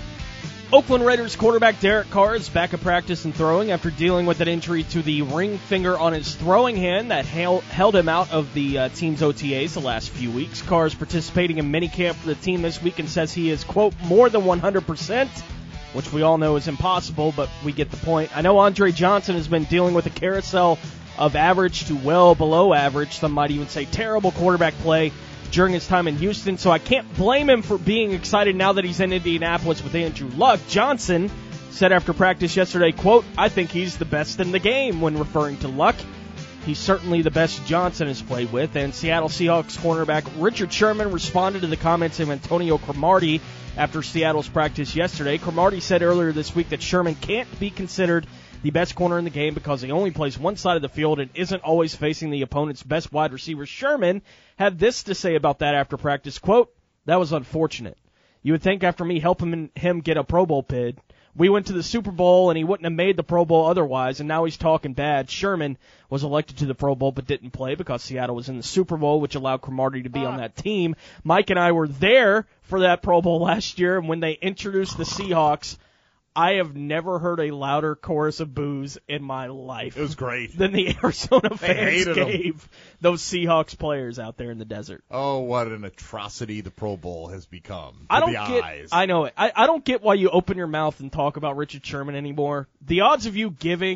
Oakland Raiders quarterback Derek Carr is back at practice and throwing after dealing with an injury to the ring finger on his throwing hand that held, held him out of the uh, team's O T As the last few weeks. Carr is participating in minicamp for the team this week and says he is, quote, more than one hundred percent, which we all know is impossible, but we get the point. I know Andre Johnson has been dealing with a carousel of average to well below average, some might even say terrible quarterback play during his time in Houston, so I can't blame him for being excited now that he's in Indianapolis with Andrew Luck. Johnson said after practice yesterday, quote, I think he's the best in the game when referring to Luck. He's certainly the best Johnson has played with. And Seattle Seahawks cornerback Richard Sherman responded to the comments of Antonio Cromartie after Seattle's practice yesterday. Cromartie said earlier this week that Sherman can't be considered the best corner in the game because he only plays one side of the field and isn't always facing the opponent's best wide receiver. Sherman had this to say about that after practice, quote, that was unfortunate. You would think after me helping him get a Pro Bowl bid, we went to the Super Bowl and he wouldn't have made the Pro Bowl otherwise, and now he's talking bad. Sherman was elected to the Pro Bowl but didn't play because Seattle was in the Super Bowl, which allowed Cromartie to be on that team. Mike and I were there for that Pro Bowl last year, and when they introduced the Seahawks, I have never heard a louder chorus of boos in my life. It was great. Than the Arizona They fans hated gave them. those Seahawks players out there in the desert. Oh, what an atrocity the Pro Bowl has become to I don't the get. eyes. I know it. I, I don't get why you open your mouth and talk about Richard Sherman anymore. The odds of you giving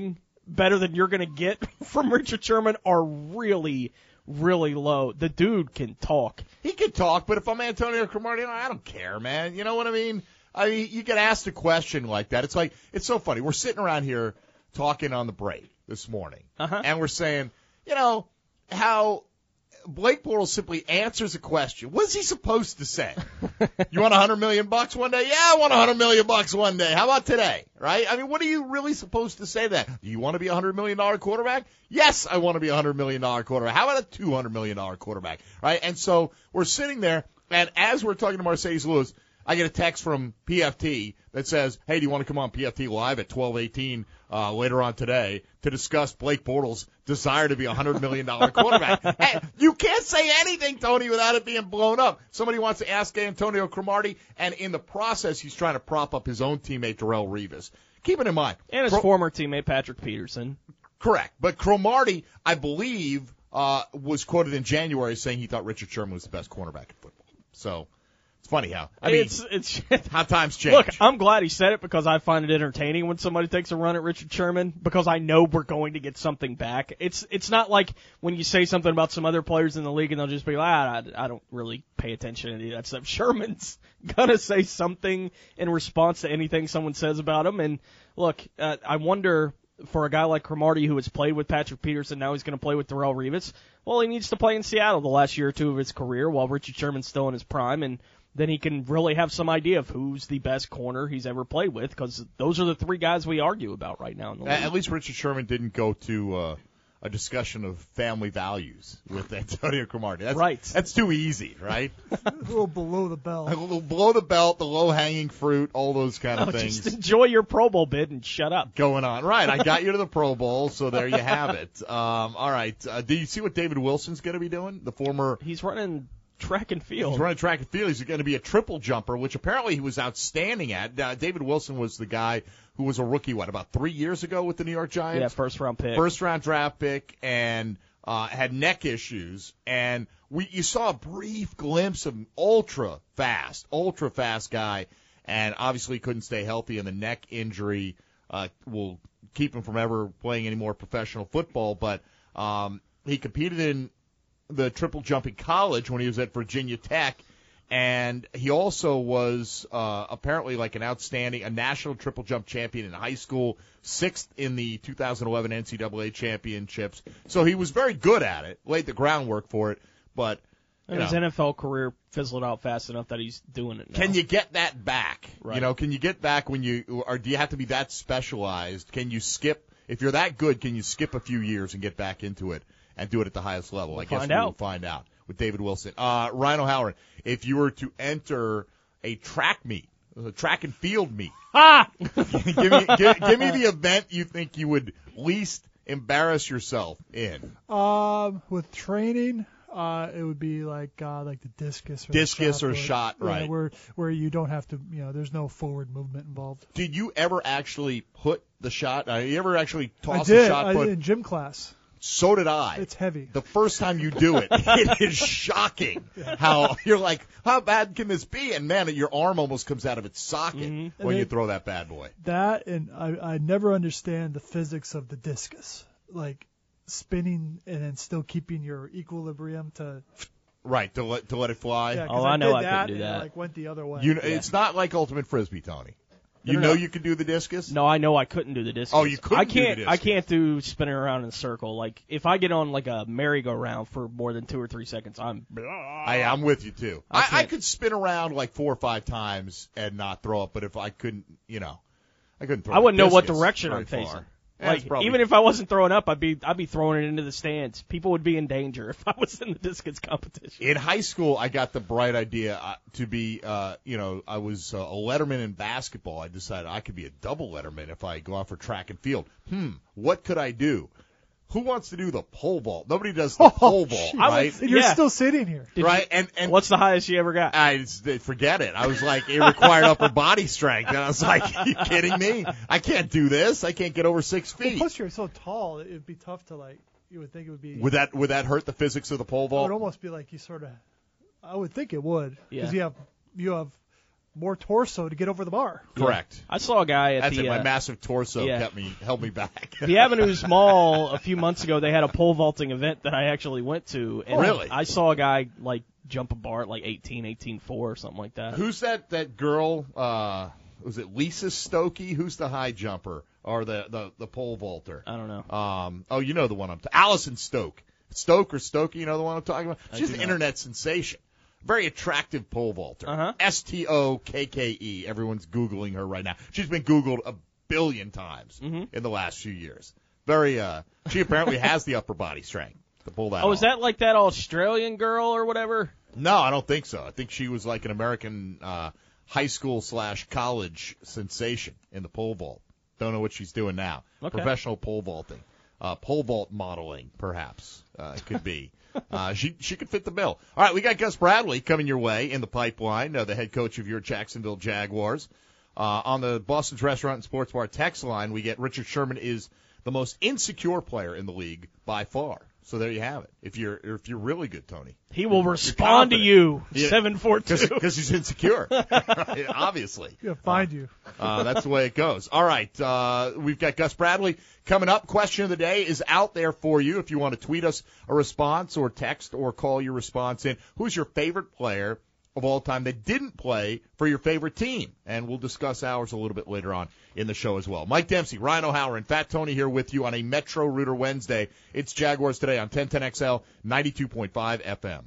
better than you're going to get from Richard Sherman are really, really low. The dude can talk. He can talk, but if I'm Antonio Cromartie, I don't care, man. You know what I mean? I mean, you get asked a question like that. It's like, it's so funny. We're sitting around here talking on the break this morning, uh-huh. and we're saying, you know, how Blake Bortles simply answers a question. What is he supposed to say? You want a hundred million bucks one day? Yeah, I want a hundred million bucks one day. How about today? Right? I mean, what are you really supposed to say then? Do you want to be a hundred million dollar quarterback? Yes, I want to be a hundred million dollar quarterback. How about a two hundred million dollar quarterback? Right? And so we're sitting there, and as we're talking to Marcedes Lewis, I get a text from P F T that says, hey, do you want to come on P F T Live at twelve eighteen uh, later on today to discuss Blake Bortles' desire to be a one hundred million dollar quarterback? Hey, you can't say anything, Tony, without it being blown up. Somebody wants to ask Antonio Cromartie, and in the process, he's trying to prop up his own teammate, Darrelle Revis. Keep it in mind. And his Cro- former teammate, Patrick Peterson. Correct. But Cromartie, I believe, uh, was quoted in January saying he thought Richard Sherman was the best cornerback in football. So it's funny how I mean it's, it's how times change. Look, I'm glad he said it because I find it entertaining when somebody takes a run at Richard Sherman because I know we're going to get something back. It's it's not like when you say something about some other players in the league and they'll just be like, ah, I, I don't really pay attention to any of that stuff. Sherman's gonna say something in response to anything someone says about him. And look, uh, I wonder for a guy like Cromartie who has played with Patrick Peterson, now he's going to play with Darrelle Revis. Well, he needs to play in Seattle the last year or two of his career while Richard Sherman's still in his prime, and then he can really have some idea of who's the best corner he's ever played with, because those are the three guys we argue about right now in the league. At least Richard Sherman didn't go to uh, a discussion of family values with Antonio Cromartie. That's, right. That's too easy, right? A little below the belt. A little below the belt, the low-hanging fruit, all those kind of no, things. Just enjoy your Pro Bowl bid and shut up. Going on. Right, I got you to the Pro Bowl, so there you have it. Um, all right, uh, do you see what David Wilson's going to be doing? The former... He's running track and field. He's running track and field. He's going to be a triple jumper, which apparently he was outstanding at. Uh, David Wilson was the guy who was a rookie, what, about three years ago with the New York Giants? Yeah, first-round pick. First-round draft pick, and uh, had neck issues. And we you saw a brief glimpse of an ultra-fast, ultra-fast guy, and obviously couldn't stay healthy, and the neck injury uh, will keep him from ever playing any more professional football. But um, he competed in the triple jump in college when he was at Virginia Tech, and he also was uh, apparently like an outstanding, a national triple jump champion in high school, sixth in the two thousand eleven N C double A championships. So he was very good at it, laid the groundwork for it, but you and his know, N F L career fizzled out fast enough that he's doing it now. Can you get that back? Right. You know, can you get back when you, or do you have to be that specialized? Can you skip, if you're that good, can you skip a few years and get back into it and do it at the highest level? We'll I guess find we out. will find out with David Wilson. Uh, Ryan O'Halloran, if you were to enter a track meet, a track and field meet, ah! give me, give, give me the event you think you would least embarrass yourself in. Um, with training, uh, it would be like uh, like the discus or discus the or shot, shot, yeah, right? Where where you don't have to, you know, there's no forward movement involved. Did you ever actually put the shot? Uh, you ever actually toss I did. a shot I put? did in gym class. So did I. It's heavy. The first time you do it, it is shocking how you're like, how bad can this be? And man, your arm almost comes out of its socket Mm-hmm. when then, you throw that bad boy. That, and I, I never understand the physics of the discus, like spinning and then still keeping your equilibrium to. Right, to let to let it fly. Yeah, 'cause Oh, I, I know did I that couldn't do and that. It, like went the other way. You know, Yeah. it's not like ultimate frisbee, Tony. You No, no, know no. you can do the discus. No, I know I couldn't do the discus. Oh, you couldn't I do the can't. discus. I can't do spinning around in a circle. Like if I get on like a merry-go-round for more than two or three seconds, I'm. I, I'm with you too. I I, I can't. could spin around like four or five times and not throw up, but if I couldn't, you know, I couldn't throw. I wouldn't the know what discus direction very I'm facing. far. That's Like probably- even if I wasn't throwing up, I'd be I'd be throwing it into the stands. People would be in danger if I was in the discus competition. In high school, I got the bright idea uh, to be, uh, you know, I was uh, a letterman in basketball. I decided I could be a double letterman if I go out for track and field. Hmm, what could I do? Who wants to do the pole vault? Nobody does the pole vault, shoot. right? And you're Yeah. still sitting here. Did right, you- and and What's the highest you ever got? I just, forget it. I was like, it required upper body strength, and I was like, are you kidding me? I can't do this. I can't get over six Well, feet. plus you're so tall, it'd be tough to like. You would think it would be. Would that would that hurt the physics of the pole It would vault? almost be like you sort of. I would think it would, because Yeah. you have you have more torso to get over the bar. Correct. I saw a guy at That's the it. My uh, massive torso yeah. kept me held me back. the Avenues Mall a few months ago. They had a pole vaulting event that I actually went to. And Really? I saw a guy like jump a bar at like eighteen, eighteen four or something like that. Who's that? That girl? Uh, was it Lisa Stokey? Who's the high jumper or the the, the pole vaulter? I don't know. Um. Oh, you know the one I'm. T- Allison Stoke. Stoke or Stokey? You know the one I'm talking about? I She's do an not. internet sensation. Very attractive pole vaulter. Uh-huh. S T O K K E. Everyone's Googling her right now. She's been Googled a billion times Mhm. in the last few years. Very, uh, she apparently has the upper body strength to pull that Oh, off. is that like that Australian girl or whatever? No, I don't think so. I think she was like an American, uh, high school slash college sensation in the pole vault. Don't know what she's doing now. Okay. Professional pole vaulting. Uh, pole vault modeling, perhaps, uh, it could be. Uh, she she could fit the bill. All right, we got Gus Bradley coming your way in the pipeline, uh, the head coach of your Jacksonville Jaguars. Uh, on the Boston's Restaurant and Sports Bar text line, we get Richard Sherman is the most insecure player in the league by far. So there you have it. If you're if you're really good, Tony, He will respond to you. Yeah. Seven four two. Because he's insecure, obviously. He'll find you. Uh, that's the way it goes. All right, uh, we've got Gus Bradley coming up. Question of the day is out there for you. If you want to tweet us a response or text or call your response in, who's your favorite player of all time that didn't play for your favorite team? And we'll discuss ours a little bit later on in the show as well. Mike Dempsey, Ryan O'Halloran, and Fat Tony here with you on a Metro Rooter Wednesday. It's Jaguars Today on ten ten X L, ninety-two point five F M.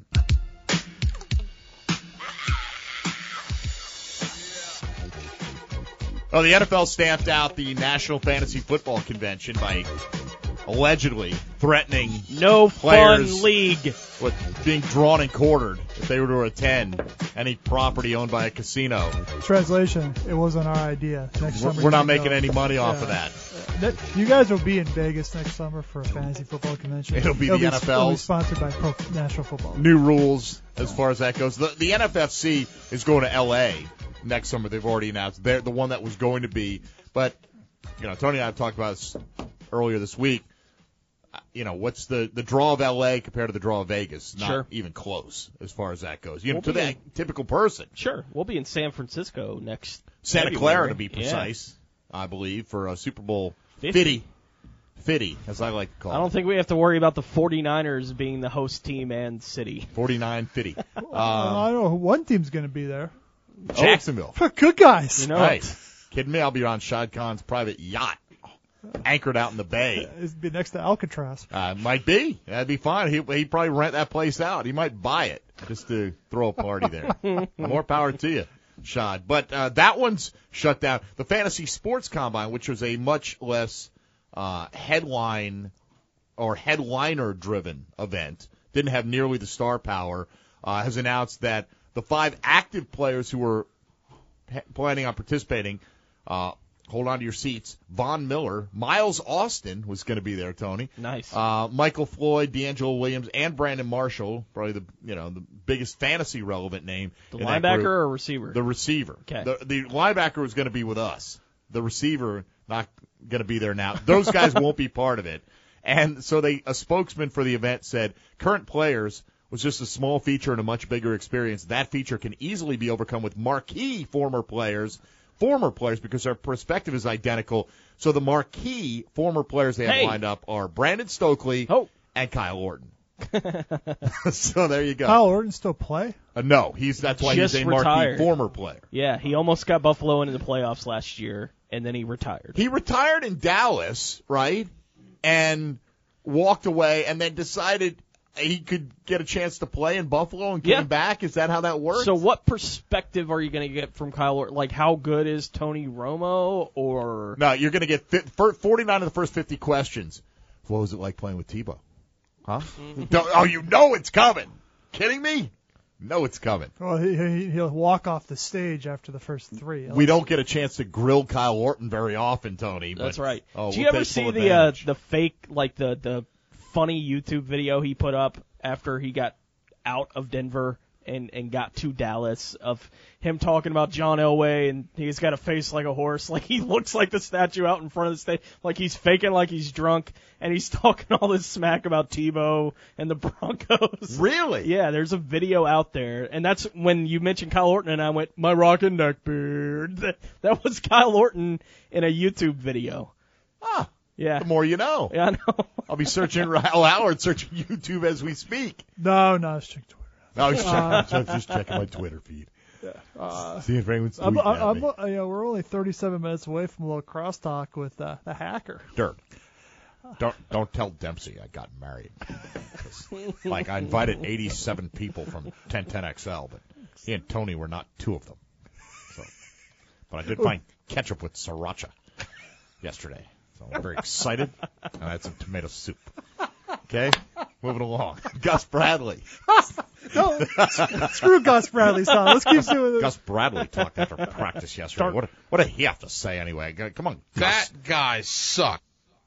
Oh, the N F L stamped out the National Fantasy Football Convention by allegedly threatening No players fun league. with being drawn and quartered if they were to attend any property owned by a casino. Translation, it wasn't our idea. Next We're, summer we're you not can making go. any money off Yeah. of that. That- You guys will be in Vegas next summer for a fantasy football convention. It'll be the N F L's. It'll be sponsored by Pro National Football. New rules as far as that goes. The, the N F F C is going to L A next summer. They've already announced they're the one that was going to be. But, you know, Tony and I have talked about this earlier this week. You know, what's the, the draw of L A compared to the draw of Vegas? Not Sure. even close as far as that goes. You know, We'll to be the in- typical person. Sure, we'll be in San Francisco next. Santa February. Clara, to be Yeah. precise, I believe, for a Super Bowl fifty. fifty. fifty, as I like to call I it. don't think we have to worry about the 49ers being the host team and city. forty-nine fifty. Well, Um, I don't know. One team's going to be there. Jacksonville. Good guys. You know, Right. Kidding me? I'll be on Shad Khan's private yacht, anchored out in the bay. It'd be next to Alcatraz. Uh, might be. That'd be fine. He, he'd probably rent that place out. He might buy it just to throw a party there. More power to you, Shad. But uh, that one's shut down. The Fantasy Sports Combine, which was a much less uh, headline or headliner-driven event, didn't have nearly the star power, uh, has announced that the five active players who were ha- planning on participating, uh, hold on to your seats, Von Miller, Miles Austin was going to be there, Tony. Nice. Uh, Michael Floyd, D'Angelo Williams, and Brandon Marshall, probably the you know the biggest fantasy relevant name. The in that linebacker group. or receiver? The receiver. Okay. The, the linebacker was going to be with us. The receiver not going to be there now. Those guys won't be part of it. And so they a spokesman for the event said current players was just a small feature and a much bigger experience. That feature can easily be overcome with marquee former players, former players because their perspective is identical. So the marquee former players they have Hey. lined up are Brandon Stokely Oh. and Kyle Orton. So there you go. Kyle Orton still play? Uh, no, he's that's why Just he's a marquee retired. former player. Yeah, he almost got Buffalo into the playoffs last year, and then he retired. He retired in Dallas, right, and walked away, and then decided he could get a chance to play in Buffalo and came Yeah. back. Is that how that works? So what perspective are you going to get from Kyle Orton? Like, how good is Tony Romo? Or No, you're going to get fi- fir- forty-nine of the first fifty questions. What was it like playing with Tebow? Huh? Don't- oh, you know it's coming. Kidding me? No, it's coming. Well, he, he, he'll walk off the stage after the first three. We don't get a chance to grill Kyle Orton very often, Tony. That's but, right. Oh, Did you we'll ever take full see the uh, advantage. the fake, like the the funny YouTube video he put up after he got out of Denver and, and got to Dallas of him talking about John Elway, and he's got a face like a horse. Like, he looks like the statue out in front of the stage, like he's faking like he's drunk, and he's talking all this smack about Tebow and the Broncos. Really? Yeah, there's a video out there, and that's when you mentioned Kyle Orton, and I went, my rockin' neck beard. That, that was Kyle Orton in a YouTube video. Ah. Yeah. The more you know. Yeah, I know. I'll be searching Al Howard, searching YouTube as we speak. No, no, it's check Twitter. No, I was checking, Uh, just, just checking my Twitter feed. Yeah. Uh, See if anyone's I'm, tweeting I'm, at me. I'm, you know, we're only thirty-seven minutes away from a little crosstalk with uh, the hacker. Dirk. Don't don't tell Dempsey I got married. Like, I invited eighty-seven people from ten ten X L, but he and Tony were not two of them. So, but I did find ketchup with sriracha yesterday. So I'm very excited, and I had some tomato soup. Okay, moving along. Gus Bradley. No, screw Gus Bradley, son. Let's keep doing this. Gus Bradley talked after practice yesterday. What, what did he have to say anyway? Come on, Gus. That guy sucked.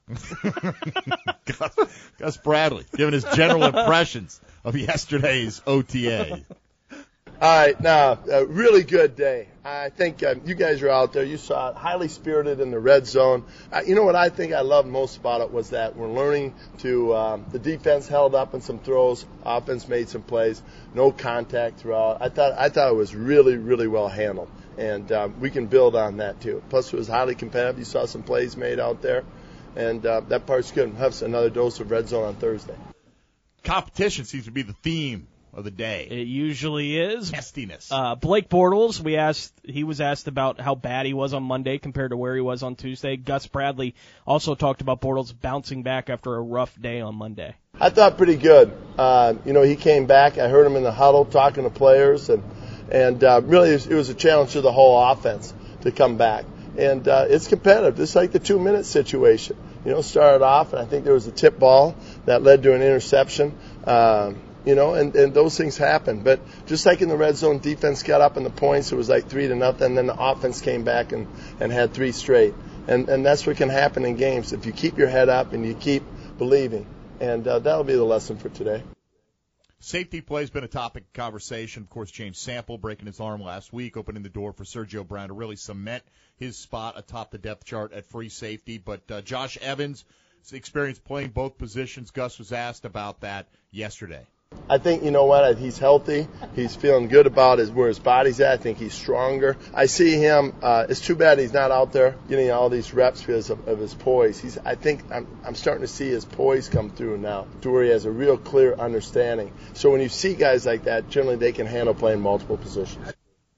Gus, Gus Bradley giving his general impressions of yesterday's O T A. All right, now, a really good day. I think uh, you guys are out there. You saw it, highly spirited in the red zone. Uh, you know what I think I loved most about it was that we're learning to, um, the defense held up in some throws, offense made some plays, no contact throughout. I thought I thought it was really, really well handled, and um, we can build on that too. Plus, it was highly competitive. You saw some plays made out there, and uh, that part's good. We'll have another dose of red zone on Thursday. Competition seems to be the theme of the day. It usually is. Testiness. Uh, Blake Bortles, we asked, he was asked about how bad he was on Monday compared to where he was on Tuesday. Gus Bradley also talked about Bortles bouncing back after a rough day on Monday. I thought pretty good. Uh, you know, he came back. I heard him in the huddle talking to players, and and uh, really it was, it was a challenge to the whole offense to come back. And uh, it's competitive. It's like the two-minute situation. You know, started off, and I think there was a tip ball that led to an interception. Um, You know, and, and those things happen. But just like in the red zone, defense got up in the points. It was like three to nothing. Then the offense came back and, and had three straight. And and that's what can happen in games if you keep your head up and you keep believing. And uh, that'll be the lesson for today. Safety play has been a topic of conversation. Of course, James Sample breaking his arm last week, opening the door for Sergio Brown to really cement his spot atop the depth chart at free safety. But uh, Josh Evans' experience playing both positions. Gus was asked about that yesterday. I think, you know what, he's healthy. He's feeling good about his, where his body's at. I think he's stronger. I see him. Uh, it's too bad he's not out there getting all these reps because of, of his poise. He's, I think I'm, I'm starting to see his poise come through now to where he has a real clear understanding. So when you see guys like that, generally they can handle playing multiple positions.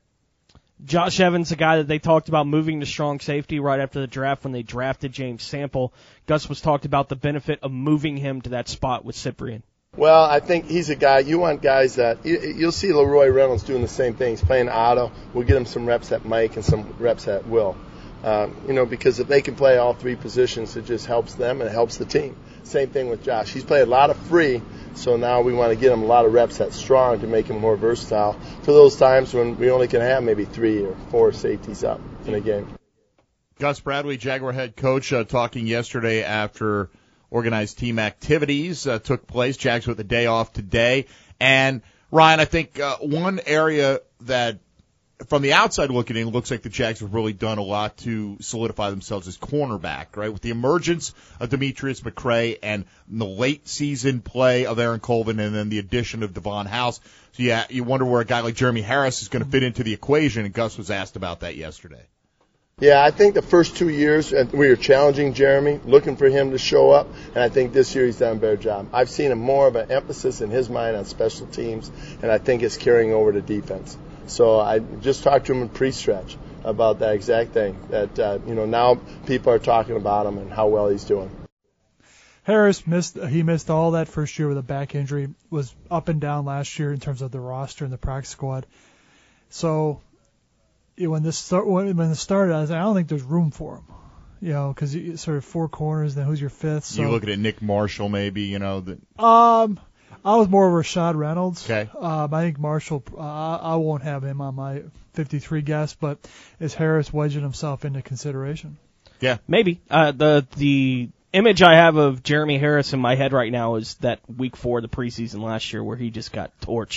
Josh Evans, a guy that they talked about moving to strong safety right after the draft when they drafted James Sample. Gus was talked about the benefit of moving him to that spot with Cyprien. Well, I think he's a guy, you want guys that, you, you'll see Leroy Reynolds doing the same thing. He's playing Otto. We'll get him some reps at Mike and some reps at Will. Um, you know, because if they can play all three positions, it just helps them and it helps the team. Same thing with Josh. He's played a lot of free, so now we want to get him a lot of reps at strong to make him more versatile for those times when we only can have maybe three or four safeties up in a game. Gus Bradley, Jaguar head coach, uh, talking yesterday after organized team activities uh, took place. Jags with a day off today. And, Ryan, I think uh, one area that, from the outside looking in, looks like the Jags have really done a lot to solidify themselves as cornerback, right? With the emergence of Demetrius McCray and the late season play of Aaron Colvin and then the addition of Devon House. So, yeah, you wonder where a guy like Jeremy Harris is going to fit into the equation, and Gus was asked about that yesterday. Yeah, I think the first two years we were challenging Jeremy, looking for him to show up, and I think this year he's done a better job. I've seen a more of an emphasis in his mind on special teams, and I think it's carrying over to defense. So I just talked to him in pre-stretch about that exact thing, that, uh, you know, now people are talking about him and how well he's doing. Harris missed, he missed all that first year with a back injury, was up and down last year in terms of the roster and the practice squad. So, when this start, when this started, I was like, I don't think there's room for him, you know, because you sort of four corners. Then who's your fifth? So, you looking at Nick Marshall, maybe, you know. The... Um, I was more of Rashad Reynolds. Okay. Um, I think Marshall. Uh, I won't have him on my fifty-three guess, but is Harris wedging himself into consideration? Yeah, maybe. Uh, the the image I have of Jeremy Harris in my head right now is that week four of the preseason last year where he just got torched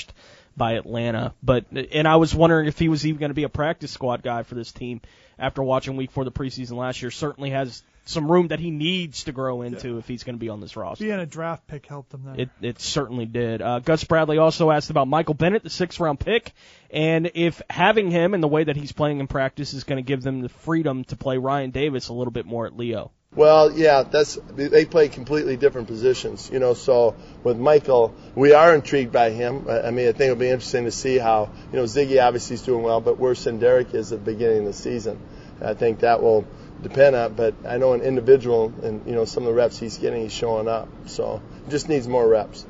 by Atlanta. But and I was wondering if he was even going to be a practice squad guy for this team after watching week four of the preseason last year. Certainly has some room that he needs to grow into yeah. if he's going to be on this roster. Being a draft pick helped him there. It, it certainly did. Uh, Gus Bradley also asked about Michael Bennett, the sixth-round pick, and if having him in the way that he's playing in practice is going to give them the freedom to play Ryan Davis a little bit more at Leo. Well, yeah, that's they play completely different positions, you know. So with Michael, we are intrigued by him. I mean, I think it'll be interesting to see how, you know, Ziggy obviously is doing well, but where Senderic is at the beginning of the season. I think that will depend on. But I know an individual, and you know, some of the reps he's getting, he's showing up. So just needs more reps.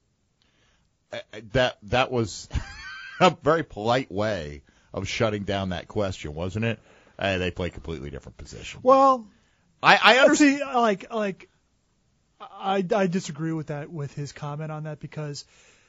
That that was a very polite way of shutting down that question, wasn't it? Uh, they play completely different positions. Well. I, I understand. See, like, like, I, I disagree with that, with his comment on that, because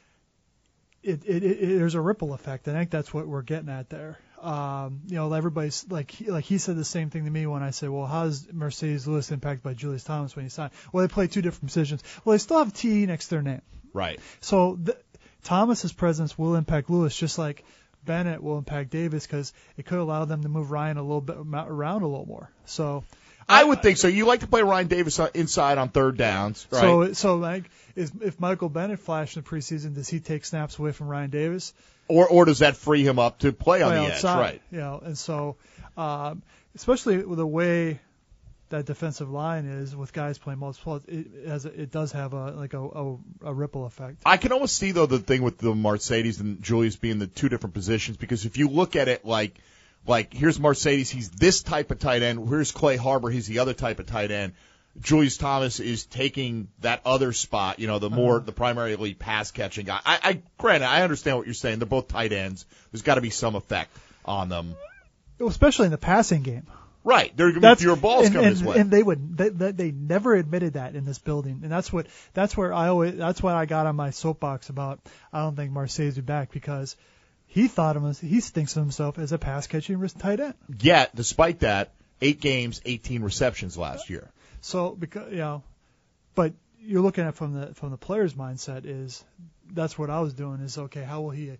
it, it, it there's a ripple effect. I think that's what we're getting at there. Um, you know, everybody's like, he, like he said the same thing to me when I said, well, how's Mercedes Lewis impacted by Julius Thomas when he signed? Well, they play two different positions. Well, they still have T E next to their name. Right. So the, Thomas's presence will impact Lewis, just like Bennett will impact Davis, because it could allow them to move Ryan a little bit around a little more. So. I would think so. You like to play Ryan Davis inside on third downs, right? So, so like, is, if Michael Bennett flashed in the preseason, does he take snaps away from Ryan Davis? Or, or does that free him up to play on play the outside, edge, right? You know, and so, um, especially with the way that defensive line is with guys playing multiple, it has a, it does have a like a, a, a ripple effect. I can almost see though the thing with the Mercedes and Julius being the two different positions, because if you look at it like. Like, here's Mercedes, he's this type of tight end. Here's Clay Harbor, he's the other type of tight end. Julius Thomas is taking that other spot, you know, the more, uh-huh. the primarily pass-catching guy. I, I, granted, I understand what you're saying. They're both tight ends. There's got to be some effect on them. Especially in the passing game. Right. There are going to be fewer balls coming and, this way. And they would, they, they, they never admitted that in this building. And that's what, that's where I always, that's what I got on my soapbox about, I don't think Mercedes will be back, because he thought of him, he thinks of himself as a pass-catching tight end. Yet, despite that, eight games, eighteen receptions last year. So, because you know, but you're looking at it from the from the player's mindset is that's what I was doing is okay. How will he,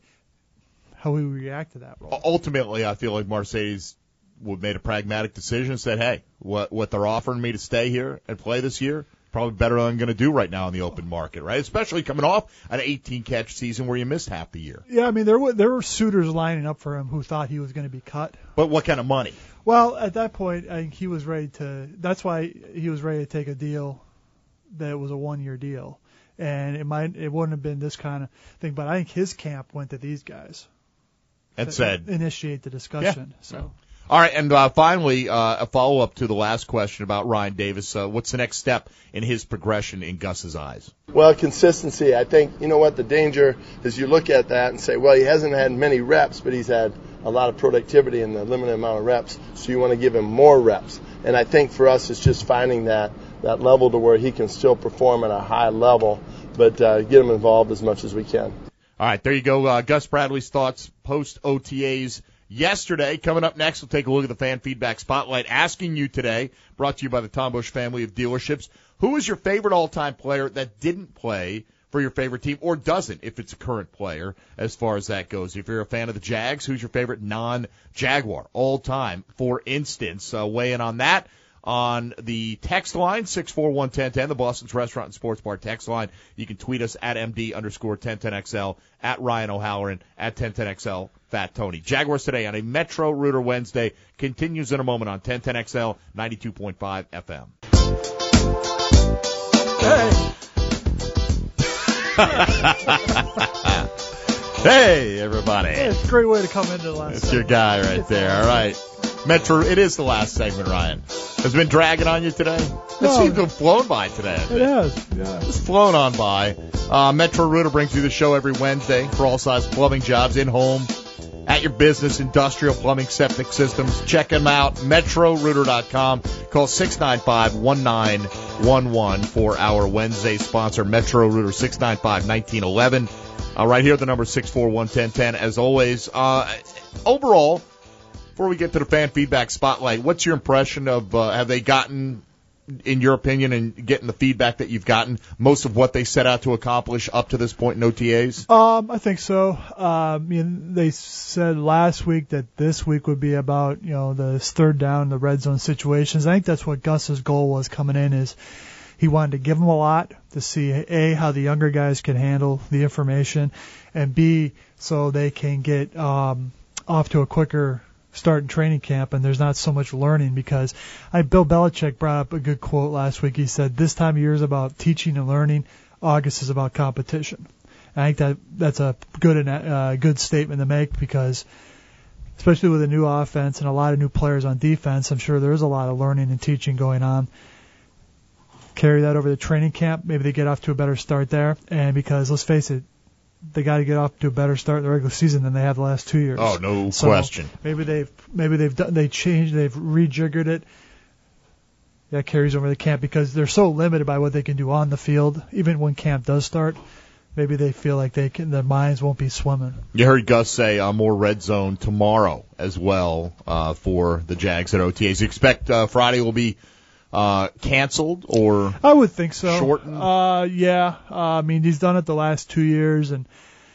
how will he react to that role? Ultimately, I feel like Mercedes would made a pragmatic decision and said, "Hey, what what they're offering me to stay here and play this year." Probably better than I'm going to do right now in the open market, right? Especially coming off an eighteen catch season where you missed half the year. Yeah, I mean, there were there were suitors lining up for him who thought he was going to be cut. But what kind of money? Well, at that point, I think he was ready to. That's why he was ready to take a deal that was a one-year deal, and it might it wouldn't have been this kind of thing. But I think his camp went to these guys and said initiate the discussion. Yeah. So. All right, and uh, finally, uh, a follow-up to the last question about Ryan Davis. Uh, what's the next step in his progression in Gus's eyes? Well, consistency. I think, you know what, the danger is you look at that and say, well, he hasn't had many reps, but he's had a lot of productivity in the limited amount of reps, so you want to give him more reps. And I think for us it's just finding that, that level to where he can still perform at a high level, but uh, get him involved as much as we can. All right, there you go. Uh, Gus Bradley's thoughts post-O T As yesterday. Coming up next, we'll take a look at the fan feedback spotlight. Asking you today, brought to you by the Tom Busch family of dealerships, who is your favorite all-time player that didn't play for your favorite team or doesn't if it's a current player as far as that goes? If you're a fan of the Jags, who's your favorite non-Jaguar all-time? For instance, uh, weigh in on that on the text line, six four one, one zero one zero, the Boston's Restaurant and Sports Bar text line. You can tweet us at M D underscore ten ten X L, at Ryan O'Halloran, at ten ten X L, Fat Tony. Jaguars today on a Metro Rooter Wednesday continues in a moment on ten ten X L, ninety-two point five F M. Hey. Hey, everybody. Hey, it's a great way to come into the last That's your guy right it's there. All right. Metro, it is the last segment, Ryan. Has it been dragging on you today? No. It seems to have flown by today. It has, yeah. It's flown on by. Uh, Metro Rooter brings you the show every Wednesday for all size plumbing jobs, in-home, at your business, industrial plumbing, septic systems. Check them out, metro rooter dot com. Call six nine five, one nine one one for our Wednesday sponsor, Metro Rooter, six nine five, one nine one one. Uh, right here, the number six four one, one zero one zero. As always, uh, overall, before we get to the fan feedback spotlight, what's your impression of, uh, have they gotten in your opinion, and getting the feedback that you've gotten, most of what they set out to accomplish up to this point in O T As? Um, I think so. Uh, I mean, they said last week that this week would be about, you know, the third down, the red zone situations. I think that's what Gus's goal was coming in, is he wanted to give them a lot to see, A, how the younger guys can handle the information, and B, so they can get um, off to a quicker start in training camp, and there's not so much learning. Because I, Bill Belichick brought up a good quote last week. He said, this time of year is about teaching and learning. August is about competition. And I think that that's a good uh, good statement to make, because especially with a new offense and a lot of new players on defense, I'm sure there is a lot of learning and teaching going on. Carry that over to training camp. Maybe they get off to a better start there. And because, let's face it, they got to get off to a better start in the regular season than they have the last two years. Oh, no so question. Maybe they've maybe they've done, they changed, they've rejiggered it. That carries over the camp, because they're so limited by what they can do on the field. Even when camp does start, maybe they feel like they can, their minds won't be swimming. You heard Gus say uh, more red zone tomorrow as well uh, for the Jags at O T As. You expect uh, Friday will be Uh, canceled or I would think so. Shortened? Uh, yeah. Uh, I mean, he's done it the last two years, and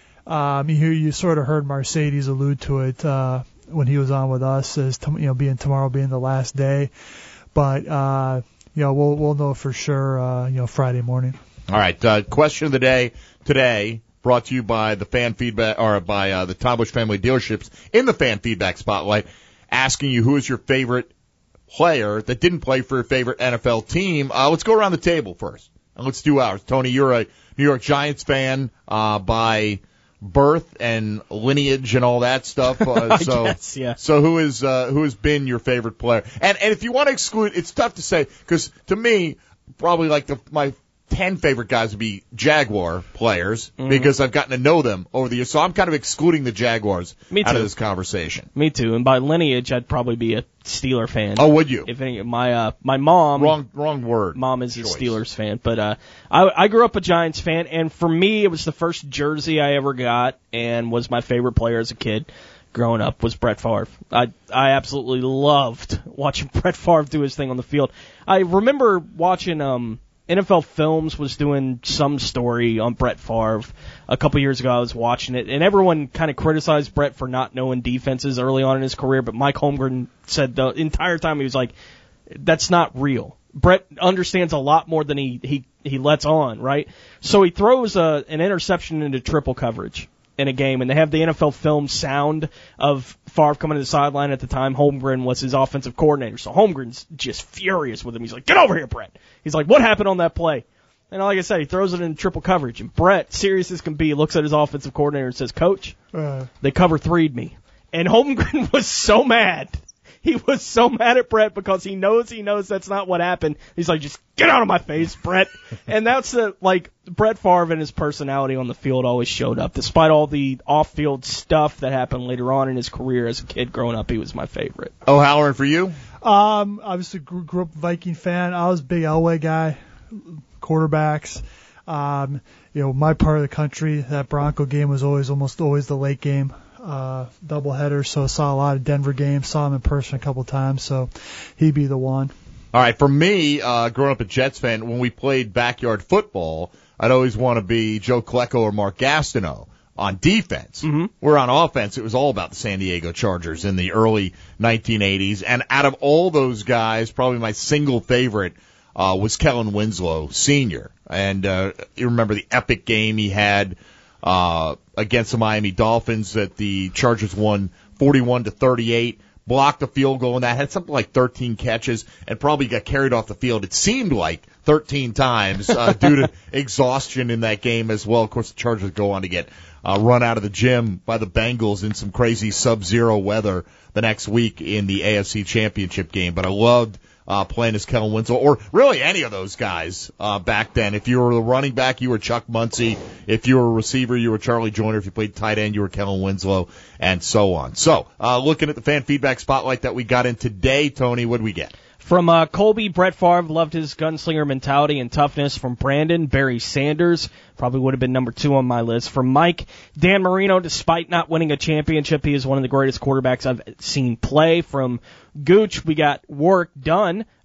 um, you hear you sort of heard Mercedes allude to it uh, when he was on with us, as to, you know, being tomorrow being the last day. But uh, you know, we'll we'll know for sure. Uh, you know, Friday morning. All right. Uh, question of the day today, brought to you by the fan feedback or by uh, the Tom Busch family dealerships in the fan feedback spotlight, asking you who is your favorite player that didn't play for your favorite N F L team. Uh, let's go around the table first. And let's do ours. Tony, you're a New York Giants fan uh, by birth and lineage and all that stuff. Uh, so, I guess, yeah. So who is uh, who has been your favorite player? And and if you want to exclude, it's tough to say, because to me, probably like the my ten favorite guys would be Jaguar players, mm-hmm. because I've gotten to know them over the years. So I'm kind of excluding the Jaguars Me out too. of this conversation. Me too. And by lineage, I'd probably be a Steeler fan. Oh, would you? If any, my uh, my mom. Wrong wrong word. Mom is Choice. a Steelers fan, but uh, I I grew up a Giants fan, and for me, it was the first jersey I ever got, and was my favorite player as a kid. Growing up was Brett Favre. I I absolutely loved watching Brett Favre do his thing on the field. I remember watching um. N F L Films was doing some story on Brett Favre a couple years ago. I was watching it, and everyone kind of criticized Brett for not knowing defenses early on in his career, but Mike Holmgren said the entire time, he was like, that's not real. Brett understands a lot more than he, he, he lets on, right? So he throws a, an interception into triple coverage in a game, and they have the N F L film sound of Favre coming to the sideline. At the time, Holmgren was his offensive coordinator, so Holmgren's just furious with him. He's like, get over here, Brett. He's like, what happened on that play? And like I said, he throws it in triple coverage, and Brett, serious as can be, looks at his offensive coordinator and says, Coach, Uh, they cover three'd me. And Holmgren was so mad. He was so mad at Brett because he knows he knows that's not what happened. He's like, just get out of my face, Brett. And that's the, like, Brett Favre and his personality on the field always showed up. Despite all the off-field stuff that happened later on in his career as a kid growing up, he was my favorite. O'Halloran, for you? Um, obviously grew, grew up Viking fan. I was a big Elway guy, quarterbacks. Um, you know, my part of the country, that Bronco game was always almost always the late game. Uh, doubleheader, so saw a lot of Denver games, saw him in person a couple times, so he'd be the one. All right, for me, uh, growing up a Jets fan, when we played backyard football, I'd always want to be Joe Klecko or Mark Gastineau on defense. Mm-hmm. Where on offense, it was all about the San Diego Chargers in the early nineteen eighties, and out of all those guys, probably my single favorite uh, was Kellen Winslow Senior And uh, you remember the epic game he had uh, against the Miami Dolphins that the Chargers won forty-one to thirty-eight, blocked a field goal, and that had something like thirteen catches and probably got carried off the field. It seemed like thirteen times uh, due to exhaustion in that game as well. Of course, the Chargers go on to get uh, run out of the gym by the Bengals in some crazy sub-zero weather the next week in the A F C Championship game. But I loved Uh, playing as Kellen Winslow, or really any of those guys uh, back then. If you were a running back, you were Chuck Muncie. If you were a receiver, you were Charlie Joyner. If you played tight end, you were Kellen Winslow, and so on. So, uh, looking at the fan feedback spotlight that we got in today, Tony, what did we get? From uh, Colby, Brett Favre loved his gunslinger mentality and toughness. From Brandon, Barry Sanders, probably would have been number two on my list. From Mike, Dan Marino, despite not winning a championship, he is one of the greatest quarterbacks I've seen play. From Gooch, we got Warwick Dunn.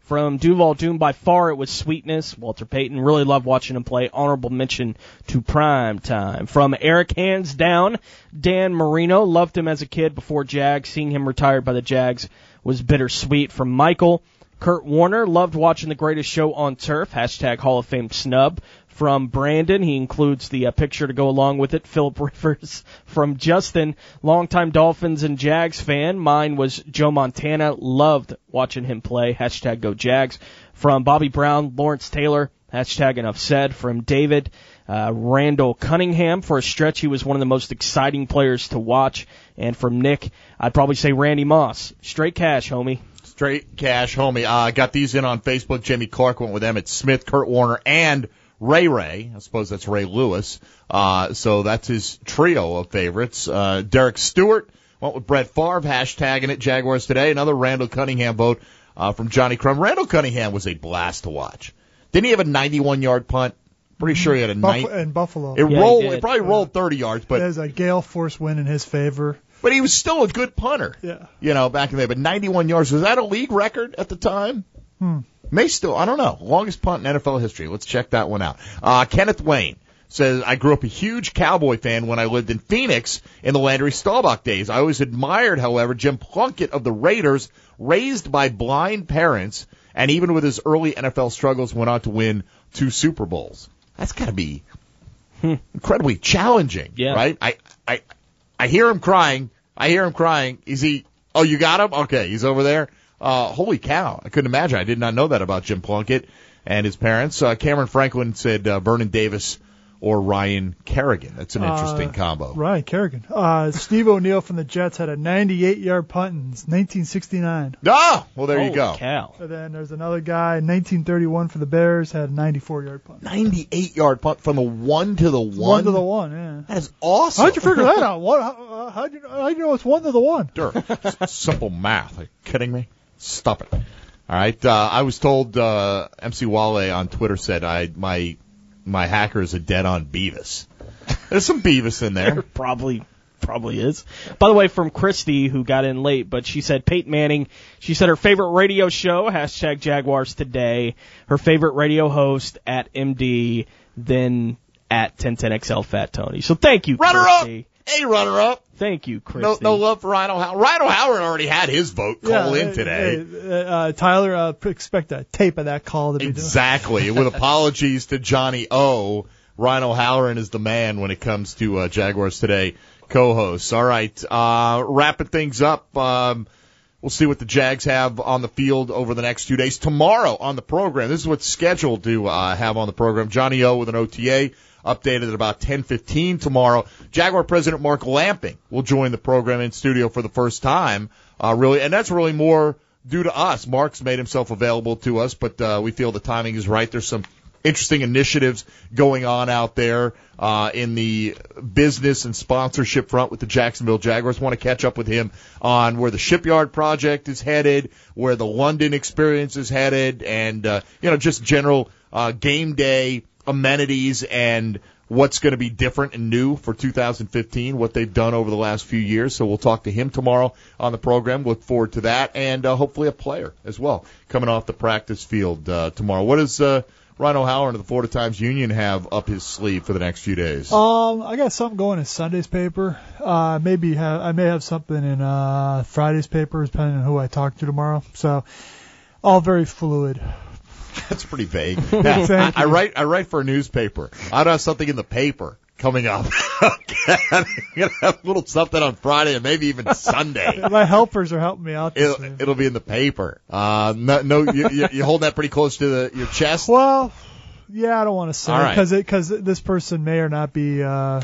From Duval Doom, by far it was sweetness. Walter Payton, really loved watching him play. Honorable mention to Prime Time. From Eric, hands down, Dan Marino, loved him as a kid before Jags. Seeing him retired by the Jags was bittersweet. From Michael, Kurt Warner, loved watching the greatest show on turf. Hashtag Hall of Fame snub. From Brandon, he includes the uh, picture to go along with it. Philip Rivers. From Justin, longtime Dolphins and Jags fan. Mine was Joe Montana. Loved watching him play. Hashtag Go Jags. From Bobby Brown, Lawrence Taylor. Hashtag Enough Said. From David, uh, Randall Cunningham. For a stretch, he was one of the most exciting players to watch. And from Nick, I'd probably say Randy Moss. Straight cash, homie. Straight cash, homie. I uh, got these in on Facebook. Jimmy Clark went with Emmett Smith, Kurt Warner, and Ray Ray. I suppose that's Ray Lewis. Uh, so that's his trio of favorites. Uh, Derek Stewart went with Brett Favre, hashtagging it Jaguars Today. Another Randall Cunningham vote uh, from Johnny Crum. Randall Cunningham was a blast to watch. Didn't he have a ninety-one yard punt? Pretty sure he had a Buff- ninety. in Buffalo. It Yeah, rolled. he did. It probably rolled thirty yards, but There's a gale force win in his favor. but he was still a good punter. Yeah. You know, back in the day. But ninety-one yards, was that a league record at the time? Hmm. May still, I don't know. Longest punt in N F L history. Let's check that one out. Uh, Kenneth Wayne says, I grew up a huge Cowboy fan when I lived in Phoenix in the Landry Staubach days. I always admired, however, Jim Plunkett of the Raiders, raised by blind parents, and even with his early N F L struggles, went on to win two Super Bowls. That's got to be incredibly challenging, Yeah. right? I, I, I hear him crying. I hear him crying. Is he, oh, you got him? Okay, he's over there. Uh, holy cow. I couldn't imagine. I did not know that about Jim Plunkett and his parents. Uh, Cameron Franklin said uh, Vernon Davis or Ryan Kerrigan. That's an interesting Uh, combo. Ryan Kerrigan. Uh, Steve O'Neill from the Jets had a ninety-eight yard punt in nineteen sixty-nine. Oh, well, there Holy you go. cow. And then there's another guy, nineteen thirty-one for the Bears, had a ninety-four yard punt. ninety-eight yard punt from the one to the one. One to the one, yeah. That is awesome. How'd you figure that out? What? How, how'd you, how'd you know it's one to the one? Sure. S- Simple math. Are you kidding me? Stop it. All right. Uh, I was told uh, M C Wale on Twitter said I my my hackers are dead on Beavis. There's some Beavis in there. Probably, probably is. By the way, from Christy, who got in late, but she said Peyton Manning, she said her favorite radio show, hashtag Jaguars Today, her favorite radio host at M D, then at ten ten X L Fat Tony. So thank you, Runner up. Christy. Hey, runner up. Thank you, Christy. No, no love for Rhino Howard. Rhino Howard already had his vote. Call Yeah, in today. hey, uh, Tyler, uh, expect a tape of that call to be done. Exactly. With apologies to Johnny O, Rhino Halloran is the man when it comes to uh, Jaguars Today co-hosts. All right, uh, wrapping things up. Um, we'll see what the Jags have on the field over the next two days. Tomorrow on the program, this is what's scheduled to uh, have on the program. Johnny O with an O T A. Updated at about ten fifteen tomorrow. Jaguar President Mark Lamping will join the program in studio for the first time. Uh, really, and that's really more due to us. Mark's made himself available to us, but uh, we feel the timing is right. There's some interesting initiatives going on out there uh, in the business and sponsorship front with the Jacksonville Jaguars. Want to catch up with him on where the Shipyard project is headed, where the London experience is headed, and uh, you know, just general uh, game day amenities and what's going to be different and new for two thousand fifteen, what they've done over the last few years. So we'll talk to him tomorrow on the program. Look forward to that, and uh, hopefully a player as well coming off the practice field uh, tomorrow. What does uh, Rhino Howard of the Florida Times Union have up his sleeve for the next few days? Um, I got something going in Sunday's paper. Uh, maybe have, I may have something in uh, Friday's paper, depending on who I talk to tomorrow. So, all very fluid. That's pretty vague. Now, I, I write I write for a newspaper. I don't have something in the paper coming up. Okay. I'm going to have a little something on Friday and maybe even Sunday. My helpers are helping me out this It'll, week. it'll be in the paper. Uh, no, no you, you, you hold that pretty close to the, your chest? Well, yeah, I don't want to say All right. because because this person may or not be. Uh,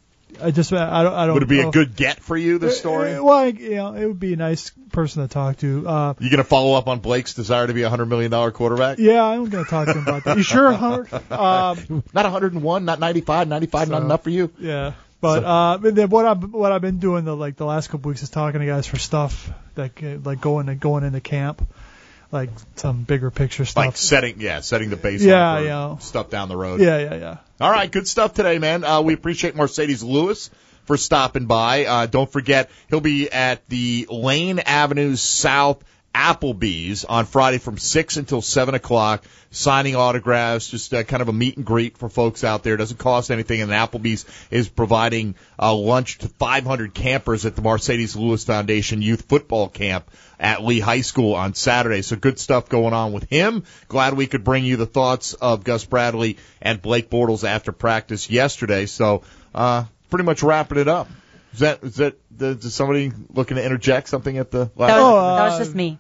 I just I don't I don't. Would it be know. a good get for you, this story? Uh, well, I, you know, it would be a nice person to talk to. Uh, You going to follow up on Blake's desire to be a one hundred million dollars quarterback? yeah, I'm going to talk to him about that. You sure, Hunter? Um, Not one hundred one, not ninety-five, ninety-five, So, not enough for you? Yeah. But So- uh, and then what I've what I've been doing the like the last couple weeks is talking to guys for stuff that can- like going and going into camp, like some bigger picture stuff. Like setting, yeah, setting the baseline Yeah, for yeah. stuff down the road. Yeah, yeah, yeah. All right, good stuff today, man. Uh, we appreciate Mercedes Lewis for stopping by. Uh, don't forget, he'll be at the Lane Avenue South Applebee's on Friday from six until seven o'clock, signing autographs, just uh, kind of a meet and greet for folks out there. It doesn't cost anything, and Applebee's is providing uh, lunch to five hundred campers at the Mercedes Lewis Foundation Youth Football Camp at Lee High School on Saturday. So good stuff going on with him. Glad we could bring you the thoughts of Gus Bradley and Blake Bortles after practice yesterday. So uh, pretty much wrapping it up. Is that, is that, is somebody looking to interject something at the last? That was, Oh, that was uh, just me.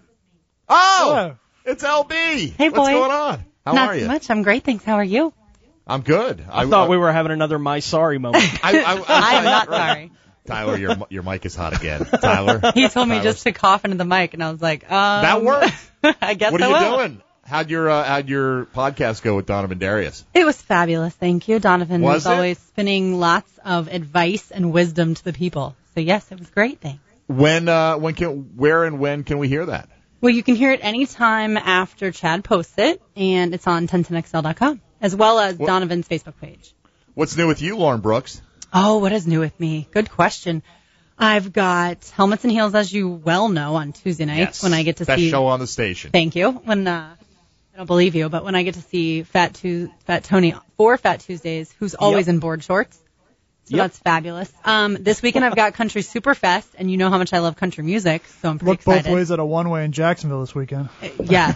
Oh, it's L B. Hey, What's boy. going on? How Not are you? much. I'm great, thanks. How are you? I'm good. I, I thought we were having another my sorry moment. I, I, I, I am not sorry. Tyler, your your mic is hot again. Tyler. He told me Tyler. just to cough into the mic, and I was like, um. That worked. I guess What I are you will. doing? How'd your uh, how'd your podcast go with Donovan Darius? It was fabulous, thank you. Donovan Was was it? always spinning lots of advice and wisdom to the people. So yes, it was great, thanks. When uh when can where and when can we hear that? Well, you can hear it anytime after Chad posts it, and it's on ten ten X L dot com, as well as What- Donovan's Facebook page. What's new with you, Lauren Brooks? Oh, what is new with me? Good question. I've got Helmets and Heels, as you well know, on Tuesday nights Yes. when I get to Best see. show on the station. Thank you. When uh, I don't believe you, but when I get to see Fat Tu- Fat Tony for Fat Tuesdays, who's always Yep. in board shorts. So Yep. that's fabulous. Um, this weekend I've got Country Superfest, and you know how much I love country music, so I'm pretty Look both excited. ways at a one-way in Jacksonville this weekend. Yeah.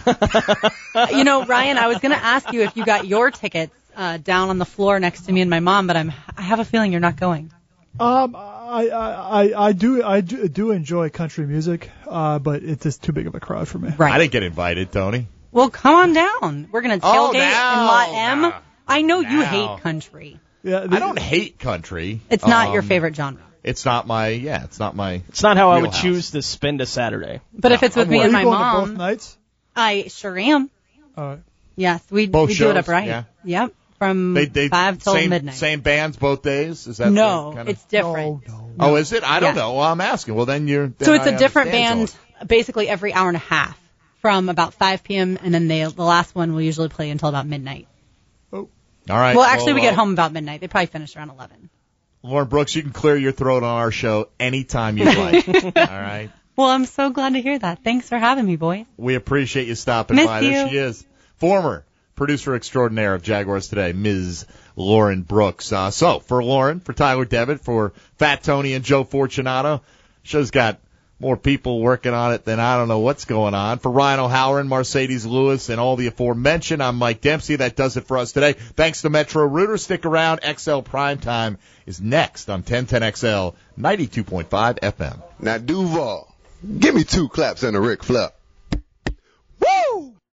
You know, Ryan, I was going to ask you if you got your tickets uh, down on the floor next to me and my mom, but I'm I have a feeling you're not going. Um, I, I, I, I do I do, do enjoy country music, uh, but it's just too big of a crowd for me. Right. I didn't get invited, Tony. Well, come on down. We're going to Oh, tailgate now, in Lot M. now, I know you now. hate country. Yeah, I don't hate country. It's not your Um, favorite genre. It's not my yeah. It's not my. It's not how I would wheelhouse. choose to spend a Saturday. But if it's with I'm me Are and you my going to mom, both nights? I sure am. All right. Yes, we, Both we do it shows, up right. yeah. Yep. From They they five till same, midnight. Same bands both days. Is that no, the kind of, it's different. No, no. Oh, is it? I don't Yeah. know. Well, I'm asking. Well, then you're. Then So it's I a different understand, band basically every hour and a half from about five p.m. and then they, the last one will usually play until about midnight. All right. Well, actually, we well, get home about midnight. They probably finish around eleven. Lauren Brooks, you can clear your throat on our show anytime you'd like. All right. Well, I'm so glad to hear that. Thanks for having me, boys. We appreciate you stopping Miss by. There you. she is. Former producer extraordinaire of Jaguars Today, Miz Lauren Brooks. Uh, so, for Lauren, for Tyler Devitt, for Fat Tony and Joe Fortunato, show's got more people working on it than I don't know what's going on. For Ryan O'Halloran, Mercedes Lewis, and all the aforementioned, I'm Mike Dempsey. That does it for us today. Thanks to Metro Rooter. Stick around. X L Primetime is next on ten ten X L ninety-two point five F M. Now, Duval, give me two claps and a Ric Flair.